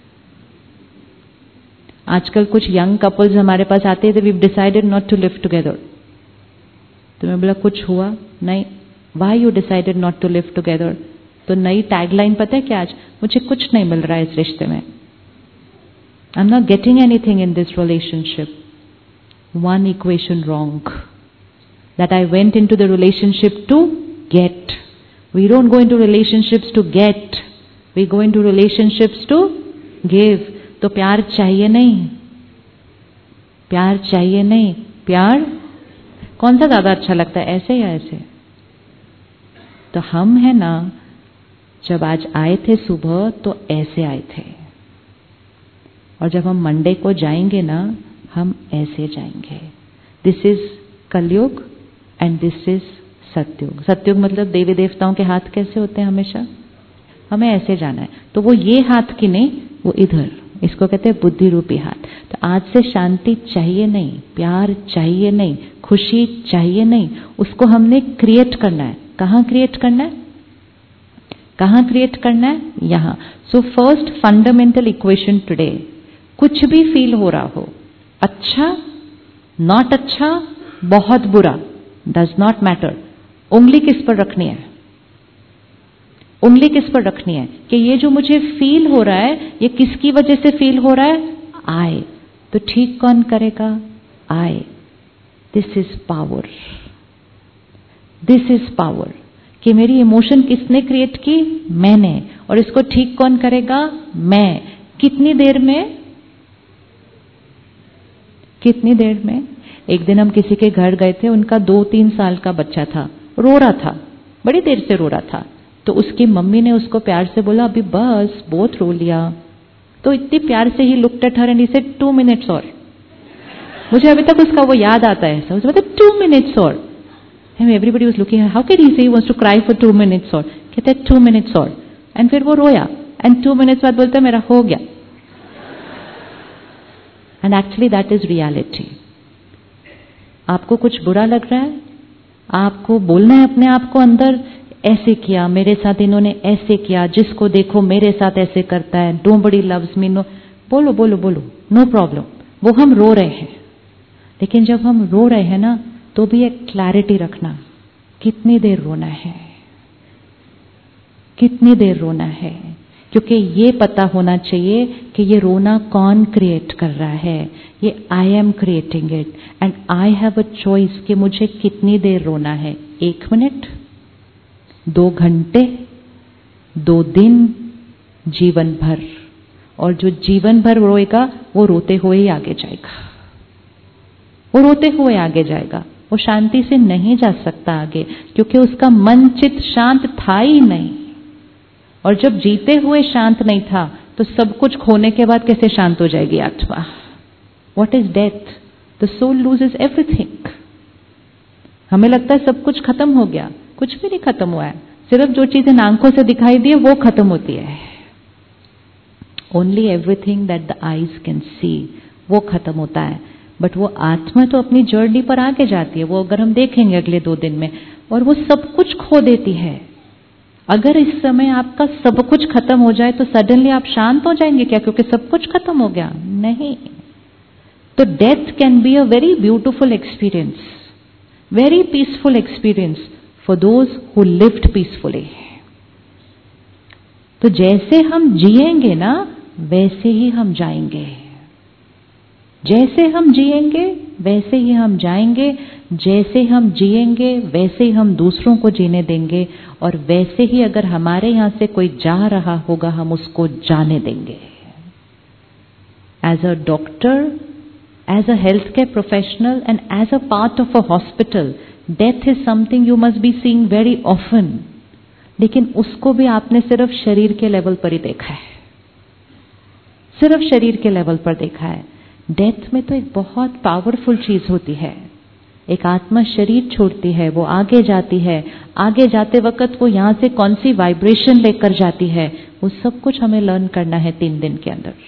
Speaker 1: आजकल कुछ यंग कपल्स हमारे पास आते हैं, we decided not to live together. तो मैं बोला कुछ हुआ? नहीं. Why you decided not to live together? तो नई टैगलाइन पता है क्या आज? मुझे कुछ नहीं मिल रहा है इस रिश्ते में. I'm not getting anything in this relationship. One equation wrong. That I went into the relationship to get. We don't go into relationships to get. We go into relationships to give. तो प्यार चाहिए नहीं. प्यार चाहिए नहीं. प्यार कौन सा ज्यादा अच्छा लगता है, ऐसे या ऐसे? तो हम है ना, जब आज आए थे सुबह तो ऐसे आए थे, और जब हम मंडे को जाएंगे ना, हम ऐसे जाएंगे। This is Kalyug and this is Satyug. Satyug मतलब देवी देवताओं के हाथ कैसे होते हैं हमेशा, हमें ऐसे जाना है। तो वो ये हाथ की नहीं, वो इधर, इसको कहते हैं बुद्धि रूपी हाथ। तो आज से शांति चाहिए नहीं, प्यार चाहिए नहीं, खुशी चाहिए नहीं, उसको हमने क्रिएट करना है। कहाँ क्रिएट करना है, कहाँ क्रिएट करना है, यहाँ। So first fundamental equation today, कुछ भी फील हो रहा हो, अच्छा, नॉट अच्छा, बहुत बुरा, डज नॉट मैटर, उंगली किस पर रखनी है, उंगली किस पर रखनी है कि ये जो मुझे फील हो रहा है ये किसकी वजह से फील हो रहा है, आए। तो ठीक कौन करेगा, आए। This is power, this is power, कि मेरी इमोशन किसने क्रिएट की, मैंने, और इसको ठीक कौन करेगा, मैं। कितनी देर में, कितनी देर में। एक दिन हम किसी के घर गए थे, उनका 2-3 साल का बच्चा था, रो रहा था, बड़ी देर से रो रहा था। तो उसकी मम्मी ने उसको प्यार से बोला, अभी बस, बहुत रो लिया। तो इतनी प्यार से he looked at her and he said 2 minutes और। मुझे अभी तक उसका वो याद आता है, ऐसा मतलब 2 मिनट्स और। Everybody was looking, how can he say he wants to cry for 2 minutes और। कहते हैं 2 मिनट्स और, एंड फिर वो रोया, एंड 2 मिनट्स बाद बोलता मेरा हो गया। And actually that is reality. आपको कुछ बुरा लग रहा है, आपको बोलना है अपने आप को अंदर, ऐसे किया, मेरे साथ इन्होंने ऐसे किया, जिसको देखो मेरे साथ ऐसे करता है, नोबडी लव्स मी, नो, बोलो बोलो बोलो, नो प्रॉब्लम। वो हम रो रहे हैं, लेकिन जब हम रो रहे हैं ना, तो भी एक क्लैरिटी रखना, कितनी देर रोना है, कितनी देर रोना है, क्योंकि ये पता होना चाहिए कि ये रोना कौन क्रिएट कर रहा है, ये I am creating it, and I have a choice कि मुझे कितनी देर रोना है, 1 मिनट, 2 घंटे, 2 दिन, जीवन भर। और जो जीवन भर रोएगा वो रोते हुए ही आगे जाएगा, वो रोते हुए आगे जाएगा, वो शांति से नहीं जा सकता आगे, क्योंकि उसका मन चित्त शांत था ही नहीं। और जब जीते हुए शांत नहीं था, तो सब कुछ खोने के बाद कैसे शांत हो जाएगी आत्मा। What is death, the soul loses everything. हमें लगता है सब कुछ खत्म हो गया, कुछ भी नहीं खत्म हुआ है, सिर्फ जो चीजें आंखों से दिखाई दी वो खत्म होती है। Only everything that the eyes can see, वो खत्म होता है। बट वो आत्मा तो अपनी जर्नी पर आगे जाती है, वो अगर हम देखेंगे अगले 2 दिन में, और वो सब कुछ खो देती है। अगर इस समय आपका सब कुछ खत्म हो जाए तो सडनली आप शांत हो जाएंगे क्या, क्योंकि सब कुछ खत्म हो गया? नहीं। तो death can be a very beautiful experience, very peaceful experience for those who lived peacefully. तो जैसे हम जिएंगे ना, वैसे ही हम जाएंगे, जैसे हम जिएंगे वैसे ही हम जाएंगे, जैसे हम जिएंगे वैसे ही हम दूसरों को जीने देंगे, और वैसे ही अगर हमारे यहां से कोई जा रहा होगा हम उसको जाने देंगे। As a doctor, as a healthcare professional and as a part of a hospital, death is something you must be seeing very often. लेकिन उसको भी आपने सिर्फ शरीर के लेवल पर ही देखा है, सिर्फ शरीर के लेवल पर देखा है। डेथ में तो एक बहुत पावरफुल चीज होती है। एक आत्मा शरीर छोड़ती है, वो आगे जाती है, आगे जाते वक्त वो यहां से कौन सी वाइब्रेशन लेकर जाती है, वो सब कुछ हमें लर्न करना है 3 दिन के अंदर,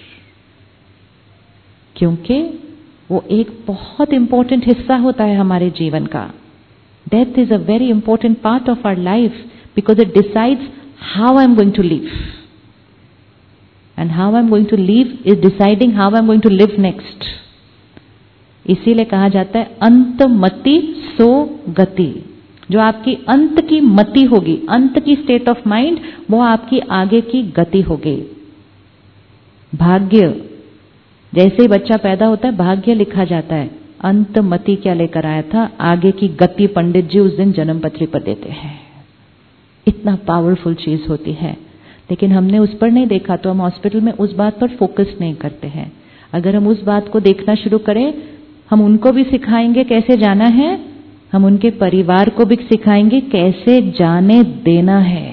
Speaker 1: क्योंकि वो एक बहुत इंपॉर्टेंट हिस्सा होता है हमारे जीवन का। Death is a very important part of our life because it decides how I am going to live, and how I am going to live is deciding how I am going to live next. इसीलिए कहा जाता है अंत मति सो गति। जो आपकी अंत की मति होगी, अंत की स्टेट ऑफ माइंड, वो आपकी आगे की गति होगी। भाग्य, जैसे ही बच्चा पैदा होता है भाग्य लिखा जाता है, अंत मति क्या लेकर आया था, आगे की गति पंडित जी उस दिन जन्म पत्री पर देते हैं। इतना पावरफुल चीज होती है, लेकिन हमने उस पर नहीं देखा, तो हम हॉस्पिटल में उस बात पर फोकस नहीं करते हैं। अगर हम उस बात को देखना शुरू करें, हम उनको भी सिखाएंगे कैसे जाना है, हम उनके परिवार को भी सिखाएंगे कैसे जाने देना है।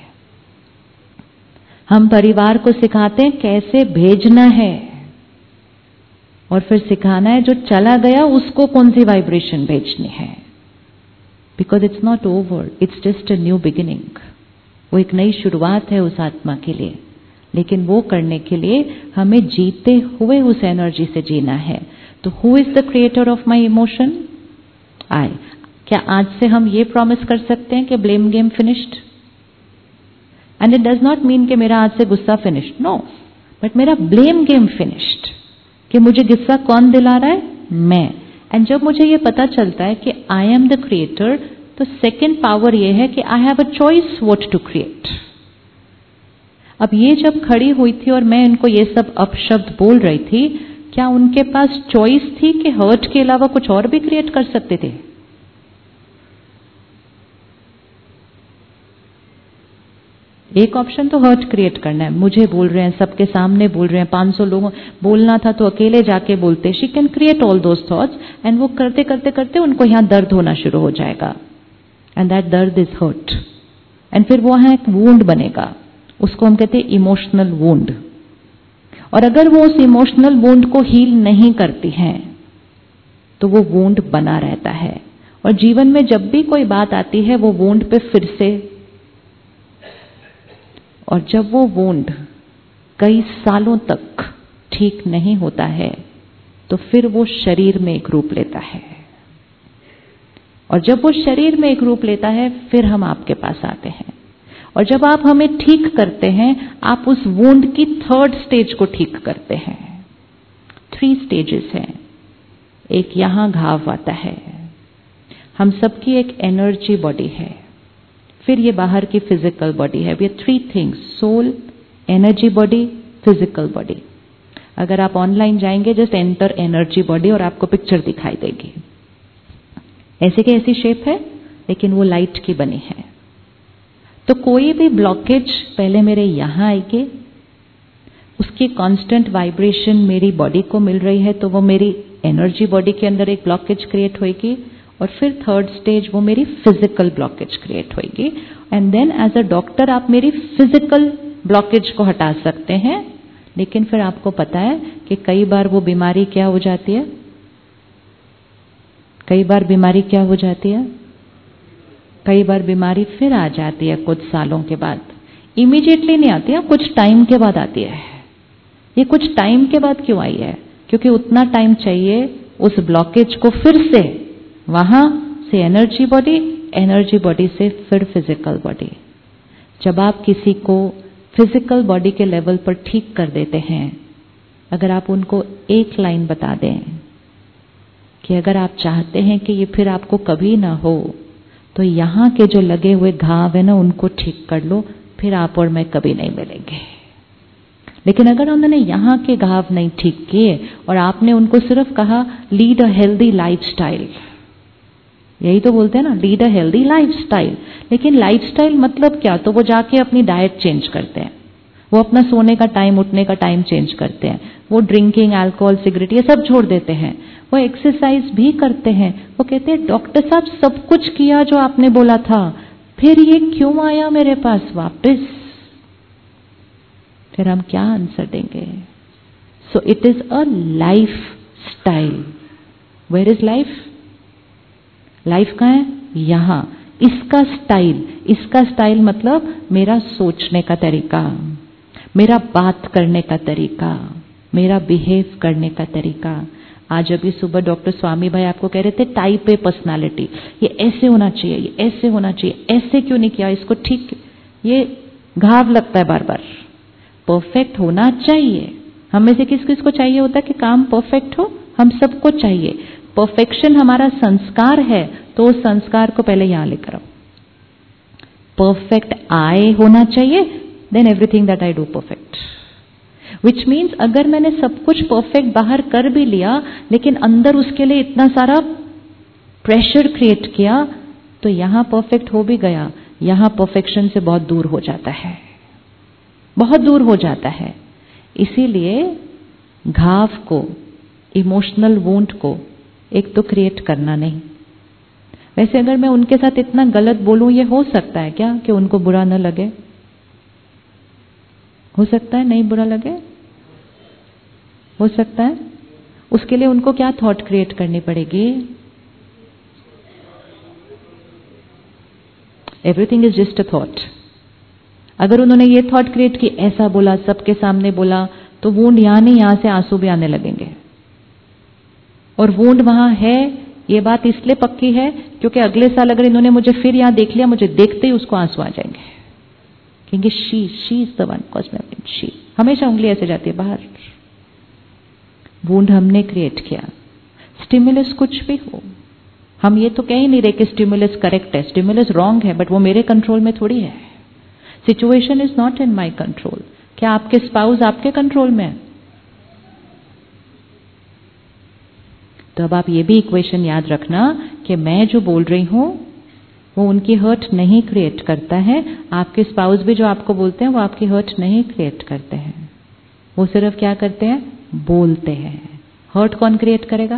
Speaker 1: हम परिवार को सिखाते हैं कैसे भेजना है, और फिर सिखाना है जो चला गया उसको कौन सी वाइब्रेशन भेजनी है। Because it's not over, it's just a new beginning. वो एक नई शुरुआत है उस आत्मा के लिए, लेकिन वो करने के लिए हमें जीते हुए उस एनर्जी से जीना है। तो who is the creator of my emotion? I. क्या आज से हम ये प्रॉमिस कर सकते हैं कि blame game finished? And it does not mean कि मेरा आज से गुस्सा फिनिश्ड, नो, बट मेरा ब्लेम गेम फिनिश्ड। कि मुझे गुस्सा कौन दिला रहा है? मैं। एंड जब मुझे ये पता चलता है कि आई एम द क्रिएटर, तो सेकेंड पावर ये है कि I have a choice what to create. अब ये जब खड़ी हुई थी और मैं इनको ये सब अपशब्द बोल रही थी, क्या उनके पास चॉइस थी कि हर्ट के अलावा कुछ और भी क्रिएट कर सकते थे? एक ऑप्शन तो हर्ट क्रिएट करना है। मुझे बोल रहे हैं, सबके सामने बोल रहे हैं, 500 लोगों बोलना था तो अकेले जाके बोलते। She can create all those thoughts, and वो करते करते करते उनको यहाँ दर्द होना शुरू हो जाएगा, एंड दैट दर्द इज हर्ट, एंड फिर वो यहाँ एक वूंड बनेगा, उसको हम कहते हैं इमोशनल वूंड। और अगर वो उस इमोशनल वूंड को हील नहीं करती हैं तो वो वूंड बना रहता है, और जीवन में जब भी कोई बात आती है वो वूंड पे फिर से, और जब वो वूंड कई सालों तक ठीक नहीं होता है तो फिर वो शरीर में एक रूप लेता है, और जब वो शरीर में एक रूप लेता है फिर हम आपके पास आते हैं, और जब आप हमें ठीक करते हैं आप उस वूंड की थर्ड स्टेज को ठीक करते हैं। 3 स्टेजेस हैं। एक यहां घाव आता है, हम सबकी एक एनर्जी बॉडी है, फिर ये बाहर की फिजिकल बॉडी है। We 3 things, soul, energy body, physical body. अगर आप ऑनलाइन जाएंगे जस्ट एंटर एनर्जी बॉडी और आपको पिक्चर दिखाई देगी। ऐसे की ऐसी शेप है, लेकिन वो लाइट की बनी है। तो कोई भी ब्लॉकेज पहले मेरे यहां आएगी, उसकी कांस्टेंट वाइब्रेशन मेरी बॉडी को मिल रही है तो वो मेरी एनर्जी बॉडी के अंदर एक ब्लॉकेज क्रिएट होगी, और फिर थर्ड स्टेज वो मेरी फिजिकल ब्लॉकेज क्रिएट होगी। And then as a doctor आप मेरी फिजिकल ब्लॉकेज को हटा सकते हैं, लेकिन फिर आपको पता है कि कई बार वो बीमारी क्या हो जाती है? कई बार बीमारी क्या हो जाती है? कई बार बीमारी फिर आ जाती है कुछ सालों के बाद। इमीडिएटली नहीं आती है, कुछ टाइम के बाद आती है। ये कुछ टाइम के बाद क्यों आई है? क्योंकि उतना टाइम चाहिए उस ब्लॉकेज को फिर से वहां से एनर्जी बॉडी से फिर फिजिकल बॉडी। जब आप किसी को फिजिकल बॉडी के लेवल पर ठीक कर देते हैं, अगर आप उनको एक लाइन बता दें कि अगर आप चाहते हैं कि ये फिर आपको कभी ना हो तो यहाँ के जो लगे हुए घाव है ना उनको ठीक कर लो, फिर आप और मैं कभी नहीं मिलेंगे। लेकिन अगर उन्होंने यहाँ के घाव नहीं ठीक किए और आपने उनको सिर्फ कहा लीड अ हेल्दी लाइफस्टाइल, यही तो बोलते हैं ना, लीड अ हेल्दी लाइफस्टाइल। लेकिन लाइफस्टाइल मतलब क्या? तो वो जाके अपनी डाइट चेंज करते हैं, वो अपना सोने का टाइम, उठने का टाइम चेंज करते हैं, वो ड्रिंकिंग, अल्कोहल, सिगरेट ये सब छोड़ देते हैं, वो एक्सरसाइज भी करते हैं। वो कहते हैं डॉक्टर साहब सब कुछ किया जो आपने बोला था, फिर ये क्यों आया मेरे पास वापस? फिर हम क्या आंसर देंगे? So it is a life style. Where is life? Life कहाँ है? यहां। इसका स्टाइल मतलब मेरा सोचने का तरीका, मेरा बात करने का तरीका, मेरा बिहेव करने का तरीका। आज अभी सुबह डॉक्टर स्वामी भाई आपको कह रहे थे टाइप ए पर्सनालिटी, ये ऐसे होना चाहिए, ये ऐसे होना चाहिए, ऐसे क्यों नहीं किया इसको ठीक। ये घाव लगता है बार बार। परफेक्ट होना चाहिए। हम में से किस किस को चाहिए होता है कि काम परफेक्ट हो? हम सबको चाहिए। परफेक्शन हमारा संस्कार है, तो उस संस्कार को पहले यहां लेकर आओ। परफेक्ट आई होना चाहिए, then everything that I do perfect. Which means अगर मैंने सब कुछ परफेक्ट बाहर कर भी लिया, लेकिन अंदर उसके लिए इतना सारा प्रेशर क्रिएट किया, तो यहां परफेक्ट हो भी गया, यहां परफेक्शन से बहुत दूर हो जाता है, बहुत दूर हो जाता है। इसीलिए घाव को, इमोशनल वुंड को एक तो क्रिएट करना नहीं, वैसे अगर मैं उनके साथ इतना गलत बोलूं, ये हो सकता है क्या कि उनको बुरा न लगे? हो सकता है नहीं बुरा लगे? हो सकता है। उसके लिए उनको क्या थॉट क्रिएट करनी पड़ेगी? Everything is just a thought. अगर उन्होंने ये थॉट क्रिएट की, ऐसा बोला, सबके सामने बोला, तो वुंड यहां नहीं, यहां से आंसू भी आने लगेंगे। और वुंड वहां है, ये बात इसलिए पक्की है क्योंकि अगले साल अगर इन्होंने मुझे फिर यहां देख लिया, मुझे देखते ही उसको आंसू आ जाएंगे, क्योंकि she is the one cause me, she हमेशा उंगली ऐसे जाती है बाहर। वुंड हमने क्रिएट किया। स्टिमुलस कुछ भी हो, हम ये तो कह ही नहीं रहे कि स्टिमुलस करेक्ट है, स्टिमुलस रॉन्ग है, बट वो मेरे कंट्रोल में थोड़ी है। Situation is not in my control. क्या आपके स्पाउस आपके कंट्रोल में है? तो अब आप ये भी इक्वेशन याद रखना कि मैं जो बोल रही हूं वो उनकी हर्ट नहीं क्रिएट करता है। आपके स्पाउस भी जो आपको बोलते हैं वो आपकी हर्ट नहीं क्रिएट करते हैं। वो सिर्फ क्या करते हैं? बोलते हैं। हर्ट कौन क्रिएट करेगा?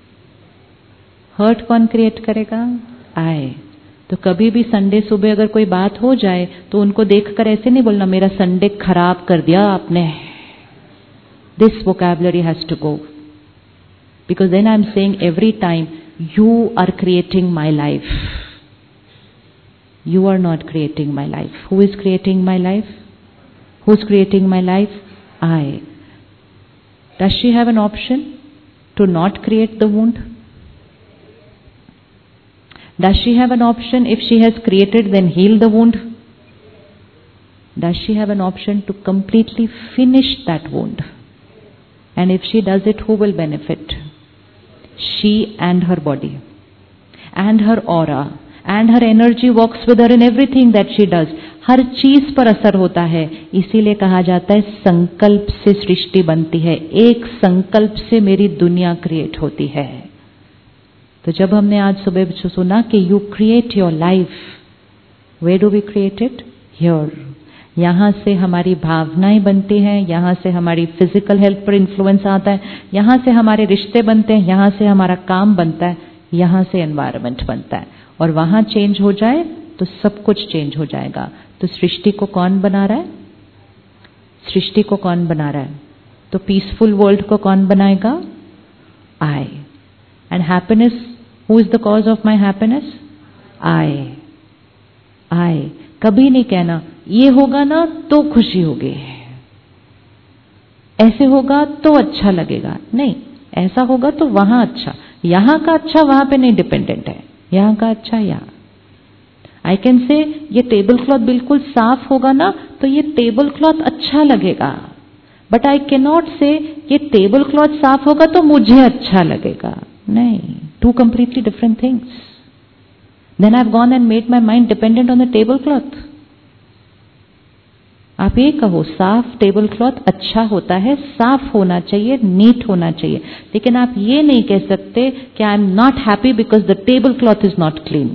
Speaker 1: हर्ट कौन क्रिएट करेगा? आए। तो कभी भी संडे सुबह अगर कोई बात हो जाए तो उनको देखकर ऐसे नहीं बोलना मेरा संडे खराब कर दिया आपने। This vocabulary has to go, because then I'm saying every time you are creating my life. You are not creating my life. Who is creating my life? Who's creating my life? I. Does she have an option to not create the wound? Does she have an option, if she has created, then heal the wound? Does she have an option to completely finish that wound? And if she does it, who will benefit? She and her body, and her aura, and her energy walks with her in everything that she does. हर चीज पर असर होता है। इसीलिए कहा जाता है संकल्प से सृष्टि बनती है। एक संकल्प से मेरी दुनिया क्रिएट होती है। तो जब हमने आज सुबह सुना कि you create your life, where do we create it? Here. यहाँ से हमारी भावनाएं बनती हैं, यहाँ से हमारी फिजिकल हेल्थ पर इन्फ्लुएंस आता है, यहाँ से हमारे रिश्ते बनते हैं, यहाँ से हमारा काम बनता है, यहाँ से एनवायरनमेंट बनता है। और वहाँ चेंज हो जाए तो सब कुछ चेंज हो जाएगा। तो सृष्टि को कौन बना रहा है? सृष्टि को कौन बना रहा है? तो पीसफुल वर्ल्ड को कौन बनाएगा? I. And happiness, who is the cause of my happiness? I. I. कभी नहीं कहना ये होगा ना तो खुशी होगी, ऐसे होगा तो अच्छा लगेगा। नहीं, ऐसा होगा तो वहां अच्छा, यहां का अच्छा वहां पे नहीं डिपेंडेंट है, यहां का अच्छा यहां। आई कैन से ये टेबल क्लॉथ बिल्कुल साफ होगा ना तो ये टेबल क्लॉथ अच्छा लगेगा, बट आई कैन नॉट से ये टेबल क्लॉथ साफ होगा तो मुझे अच्छा लगेगा। नहीं, two completely different things. Then I have gone and made my mind dependent on the table cloth. आप ये कहो साफ टेबल क्लॉथ अच्छा होता है, साफ होना चाहिए, नीट होना चाहिए, लेकिन आप ये नहीं कह सकते कि I am not happy because the table cloth is not clean.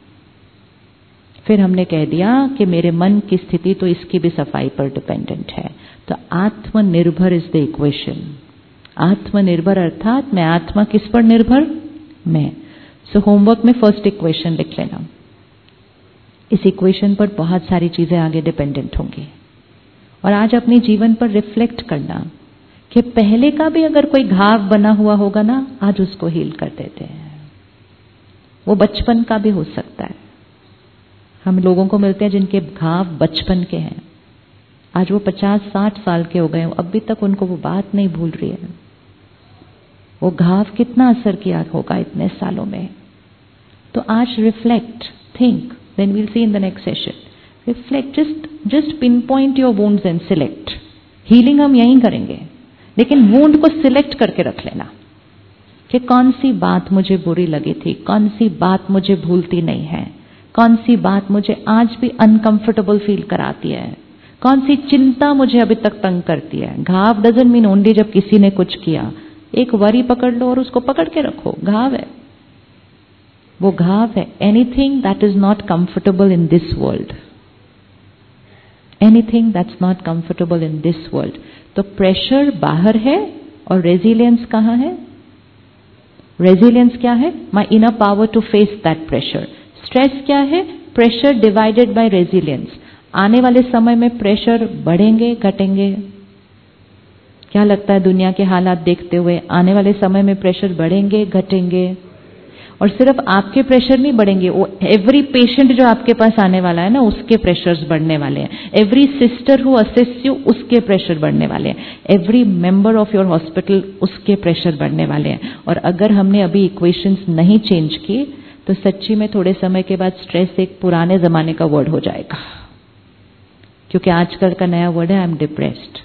Speaker 1: फिर हमने कह दिया कि मेरे मन की स्थिति तो इसकी भी सफाई पर डिपेंडेंट है। तो आत्मनिर्भर इज द इक्वेशन। आत्मनिर्भर अर्थात मैं आत्मा किस पर निर्भर? मैं। सो होमवर्क में फर्स्ट इक्वेशन लिख लेना। इस इक्वेशन पर बहुत सारी चीजें आगे डिपेंडेंट होंगी। और आज अपने जीवन पर रिफ्लेक्ट करना कि पहले का भी अगर कोई घाव बना हुआ होगा ना, आज उसको हील कर देते हैं। वो बचपन का भी हो सकता है। हम लोगों को मिलते हैं जिनके घाव बचपन के हैं, आज वो 50-60 साल के हो गए, अभी तक उनको वो बात नहीं भूल रही है। वो घाव कितना असर किया होगा इतने सालों में। तो आज reflect, think, then we'll see in the next session. Reflect, just pinpoint your wounds and select. Healing हम यहीं करेंगे, लेकिन वुंड को सिलेक्ट करके रख लेना कि कौन सी बात मुझे बुरी लगी थी, कौन सी बात मुझे भूलती नहीं है, कौन सी बात मुझे आज भी अनकंफर्टेबल फील कराती है, कौन सी चिंता मुझे अभी तक तंग करती है। घाव डजंट मीन ओनली जब किसी ने कुछ किया। एक वरी पकड़ लो और उसको पकड़ के रखो, घाव है, वो घाव है। Anything that is not comfortable in this world, anything that's not comfortable in this world. तो प्रेशर बाहर है और रेजिलियंस कहाँ है? रेजिलियंस क्या है? My inner power to face that pressure. Stress क्या है? Pressure divided by resilience. आने वाले समय में प्रेशर बढ़ेंगे घटेंगे? क्या लगता है दुनिया के हालात देखते हुए आने वाले समय में प्रेशर बढ़ेंगे घटेंगे? और सिर्फ आपके प्रेशर नहीं बढ़ेंगे, वो एवरी पेशेंट जो आपके पास आने वाला है ना, उसके प्रेशर्स बढ़ने वाले हैं। Every sister who assist you, उसके प्रेशर बढ़ने वाले हैं। Every member of your hospital, उसके प्रेशर बढ़ने वाले हैं। और अगर हमने अभी इक्वेशंस नहीं चेंज की तो सच्ची में थोड़े समय के बाद स्ट्रेस एक पुराने जमाने का वर्ड हो जाएगा। क्योंकि आजकल का नया वर्ड है I am depressed.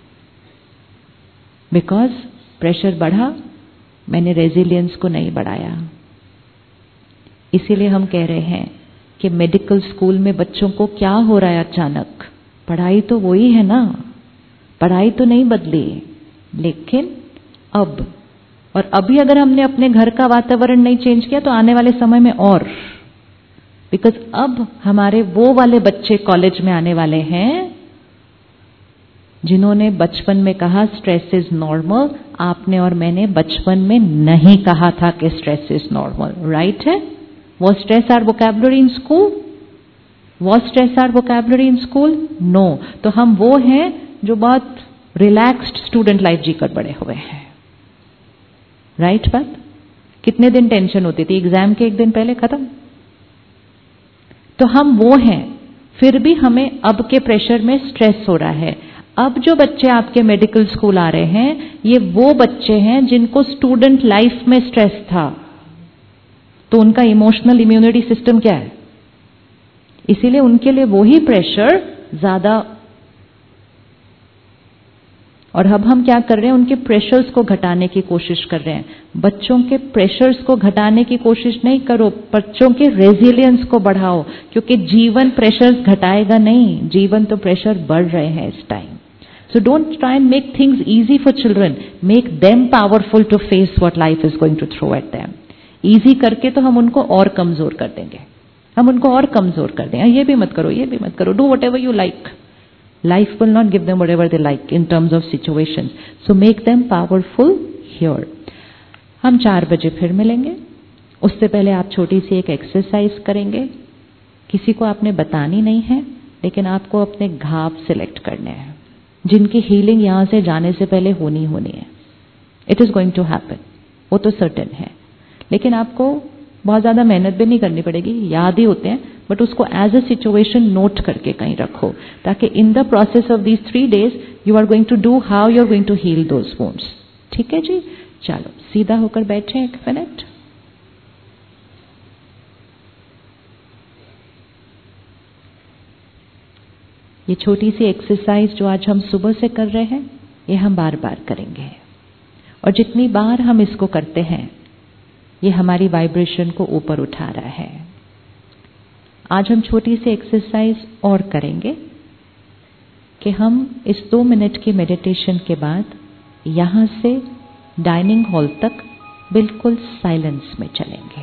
Speaker 1: Because pressure बढ़ा, मैंने रेजिलियंस को नहीं बढ़ाया। इसीलिए हम कह रहे हैं कि मेडिकल स्कूल में बच्चों को क्या हो रहा है अचानक? पढ़ाई तो वही है ना, पढ़ाई तो नहीं बदली, लेकिन अब और अभी अगर हमने अपने घर का वातावरण नहीं चेंज किया तो आने वाले समय में और, बिकॉज अब हमारे वो वाले बच्चे कॉलेज में आने वाले हैं जिन्होंने बचपन में कहा स्ट्रेस इज नॉर्मल। आपने और मैंने बचपन में नहीं कहा था कि स्ट्रेस इज नॉर्मल, राइट है? Was stress our vocabulary in school? Was stress our vocabulary in school? No. तो हम वो हैं जो बहुत रिलैक्स्ड स्टूडेंट लाइफ जीकर बड़े हुए हैं, राइट बात? कितने दिन टेंशन होती थी, एग्जाम के एक दिन पहले खत्म। तो हम वो हैं, फिर भी हमें अब के प्रेशर में स्ट्रेस हो रहा है। अब जो बच्चे आपके मेडिकल स्कूल आ रहे हैं, ये वो बच्चे हैं जिनको स्टूडेंट लाइफ में स्ट्रेस था, तो उनका इमोशनल इम्यूनिटी सिस्टम क्या है? इसीलिए उनके लिए वही प्रेशर ज्यादा। और अब हम क्या कर रहे हैं? उनके प्रेशर्स को घटाने की कोशिश कर रहे हैं। बच्चों के प्रेशर्स को घटाने की कोशिश नहीं करो, बच्चों के रेजिलियंस को बढ़ाओ, क्योंकि जीवन प्रेशर्स घटाएगा नहीं, जीवन तो प्रेशर बढ़ रहे हैं इस time. So don't try and make things easy for children. Make them powerful to face what life is going to throw at them. Easy करके तो हम उनको और कमजोर कर देंगे, हम उनको और कमजोर कर देंगे। ये भी मत करो, ये भी मत करो, do whatever you like. Life will not give them whatever they like in terms of situations. So make them powerful here. हम 4 बजे फिर मिलेंगे। उससे पहले आप छोटी सी एक एक्सरसाइज करेंगे। किसी को आपने बतानी नहीं है, लेकिन आपको अपने घाव सिलेक्ट करने हैं जिनकी हीलिंग यहां से जाने से पहले होनी है। It is going to happen, वो तो सर्टेन है। लेकिन आपको बहुत ज्यादा मेहनत भी नहीं करनी पड़ेगी, याद ही होते हैं, बट उसको एज अ सिचुएशन नोट करके कहीं रखो, ताकि in the process of these 3 days you are going to do how you are going to heal those wounds. ठीक है जी, चलो सीधा होकर बैठे 1 मिनट। ये छोटी सी एक्सरसाइज जो आज हम सुबह से कर रहे हैं, ये हम बार बार करेंगे, और जितनी बार हम इसको करते हैं ये हमारी वाइब्रेशन को ऊपर उठा रहा है। आज हम छोटी सी एक्सरसाइज और करेंगे कि हम इस 2 मिनट की मेडिटेशन के बाद यहां से डाइनिंग हॉल तक बिल्कुल साइलेंस में चलेंगे।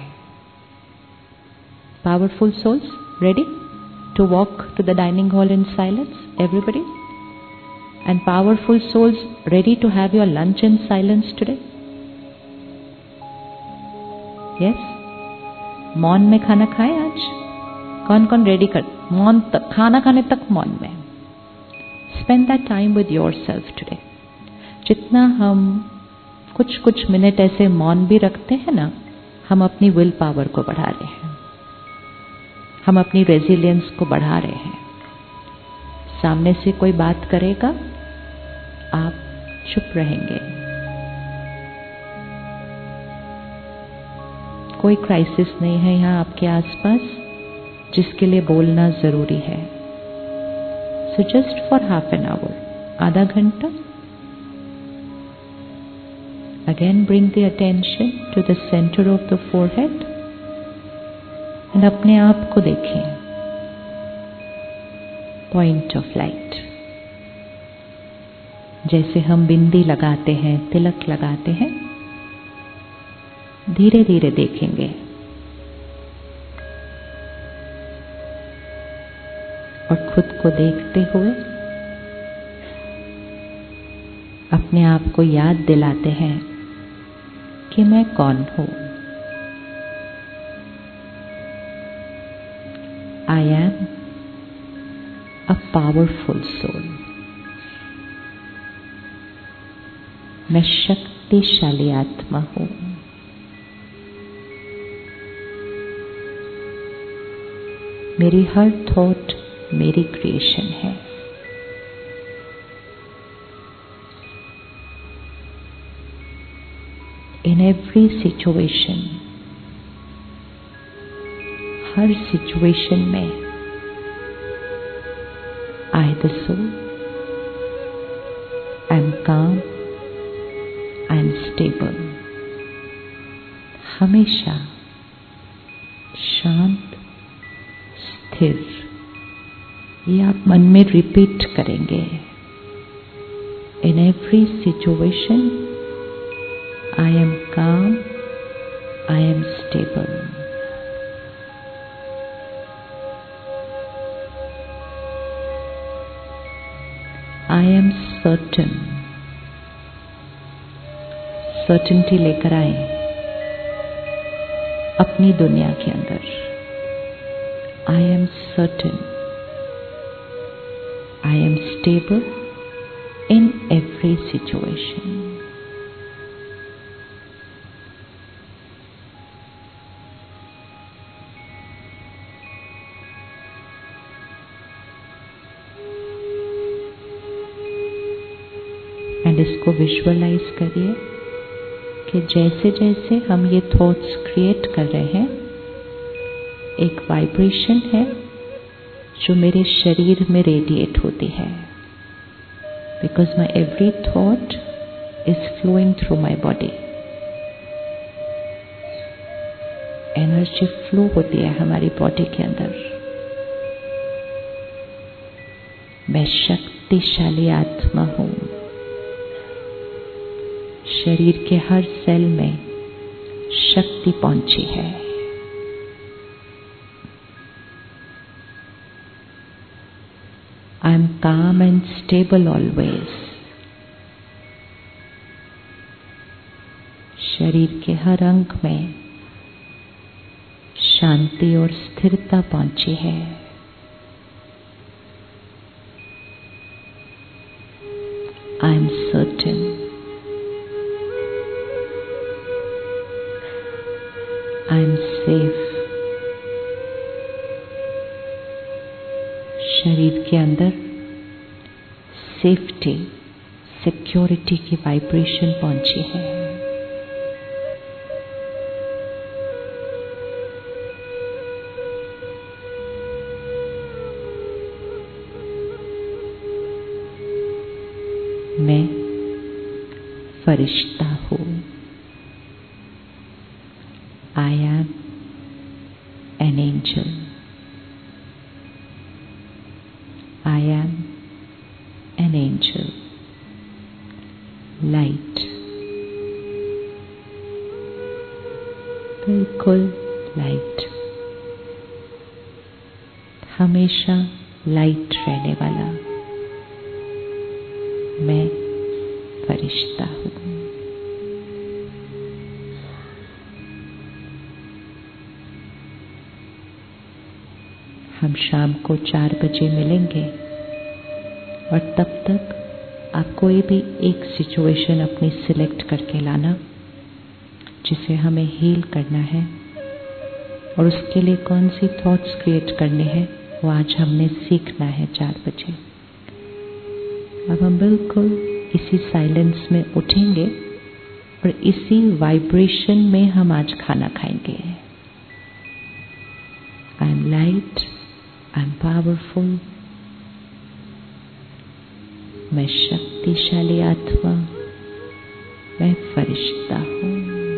Speaker 1: Powerful souls ready to walk to the dining hall in silence, everybody? And powerful souls ready to have your lunch in silence today? Yes? मौन में खाना खाए आज? कौन कौन रेडी कर मौन तक, खाना खाने तक मौन में? Spend that time with yourself today. जितना हम कुछ मिनट ऐसे मौन भी रखते हैं ना, हम अपनी विल पावर को बढ़ा रहे हैं, हम अपनी रेजिलियंस को बढ़ा रहे हैं। सामने से कोई बात करेगा, आप चुप रहेंगे। कोई क्राइसिस नहीं है यहां आपके आसपास जिसके लिए बोलना जरूरी है। So just for half an hour, आधा घंटा, again bring the attention to the centre of the forehead and अपने आप को देखें, पॉइंट ऑफ लाइट। जैसे हम बिंदी लगाते हैं, तिलक लगाते हैं, धीरे धीरे देखेंगे और खुद को देखते हुए अपने आप को याद दिलाते हैं कि मैं कौन हूं। I am a powerful soul. मैं शक्तिशाली आत्मा हूं। मेरी हर थॉट मेरी क्रिएशन है। इन एवरी सिचुएशन, हर सिचुएशन में I the soul, I am calm, I am stable. हमेशा शांत, स्थिर। ये आप मन में रिपीट करेंगे। In every situation I am calm, I am stable. I am certain. Certainty लेकर आए अपनी दुनिया के अंदर। I am certain, I am stable in every situation. And इसको विजुअलाइज करिए कि जैसे जैसे हम ये थॉट्स क्रिएट कर रहे हैं, एक वाइब्रेशन है जो मेरे शरीर में रेडिएट होती है। Because my every thought is flowing through my body. Energy flow होती है हमारी बॉडी के अंदर। मैं शक्तिशाली आत्मा हूं। शरीर के हर सेल में शक्ति पहुंची है। I am calm and stable always. शरीर के हर अंग में शांति और स्थिरता पहुंची है। I am certain. I am safe। शरीर के अंदर सेफ्टी, सिक्योरिटी की वाइब्रेशन पहुंची है। मैं फरिश्ता हूं। I am an angel। I am an angel। Light, बिल्कुल लाइट, हमेशा लाइट रहने वाला मैं फरिश्ता हूं। हम शाम को 4 बजे मिलेंगे और तब तक आप कोई भी एक सिचुएशन अपनी सिलेक्ट करके लाना जिसे हमें हील करना है, और उसके लिए कौन सी थॉट्स क्रिएट करने हैं वो आज हमने सीखना है 4 बजे। अब हम बिल्कुल इसी साइलेंस में उठेंगे और इसी वाइब्रेशन में हम आज खाना खाएंगे। I am light, I am powerful. मैं शक्तिशाली आत्मा, मैं फरिश्ता हूं।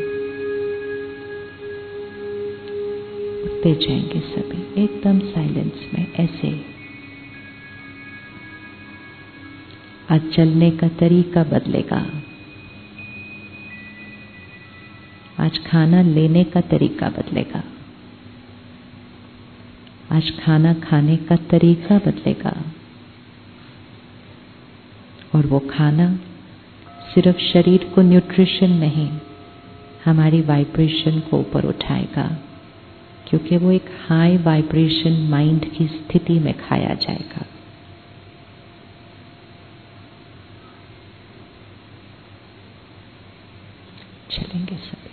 Speaker 1: उठते जाएंगे सभी एकदम साइलेंस में ऐसे। आज चलने का तरीका बदलेगा। आज खाना लेने का तरीका बदलेगा। आज खाना खाने का तरीका बदलेगा। और वो खाना सिर्फ शरीर को न्यूट्रिशन नहीं, हमारी वाइब्रेशन को ऊपर उठाएगा, क्योंकि वो एक हाई वाइब्रेशन माइंड की स्थिति में खाया जाएगा। चलेंगे सब।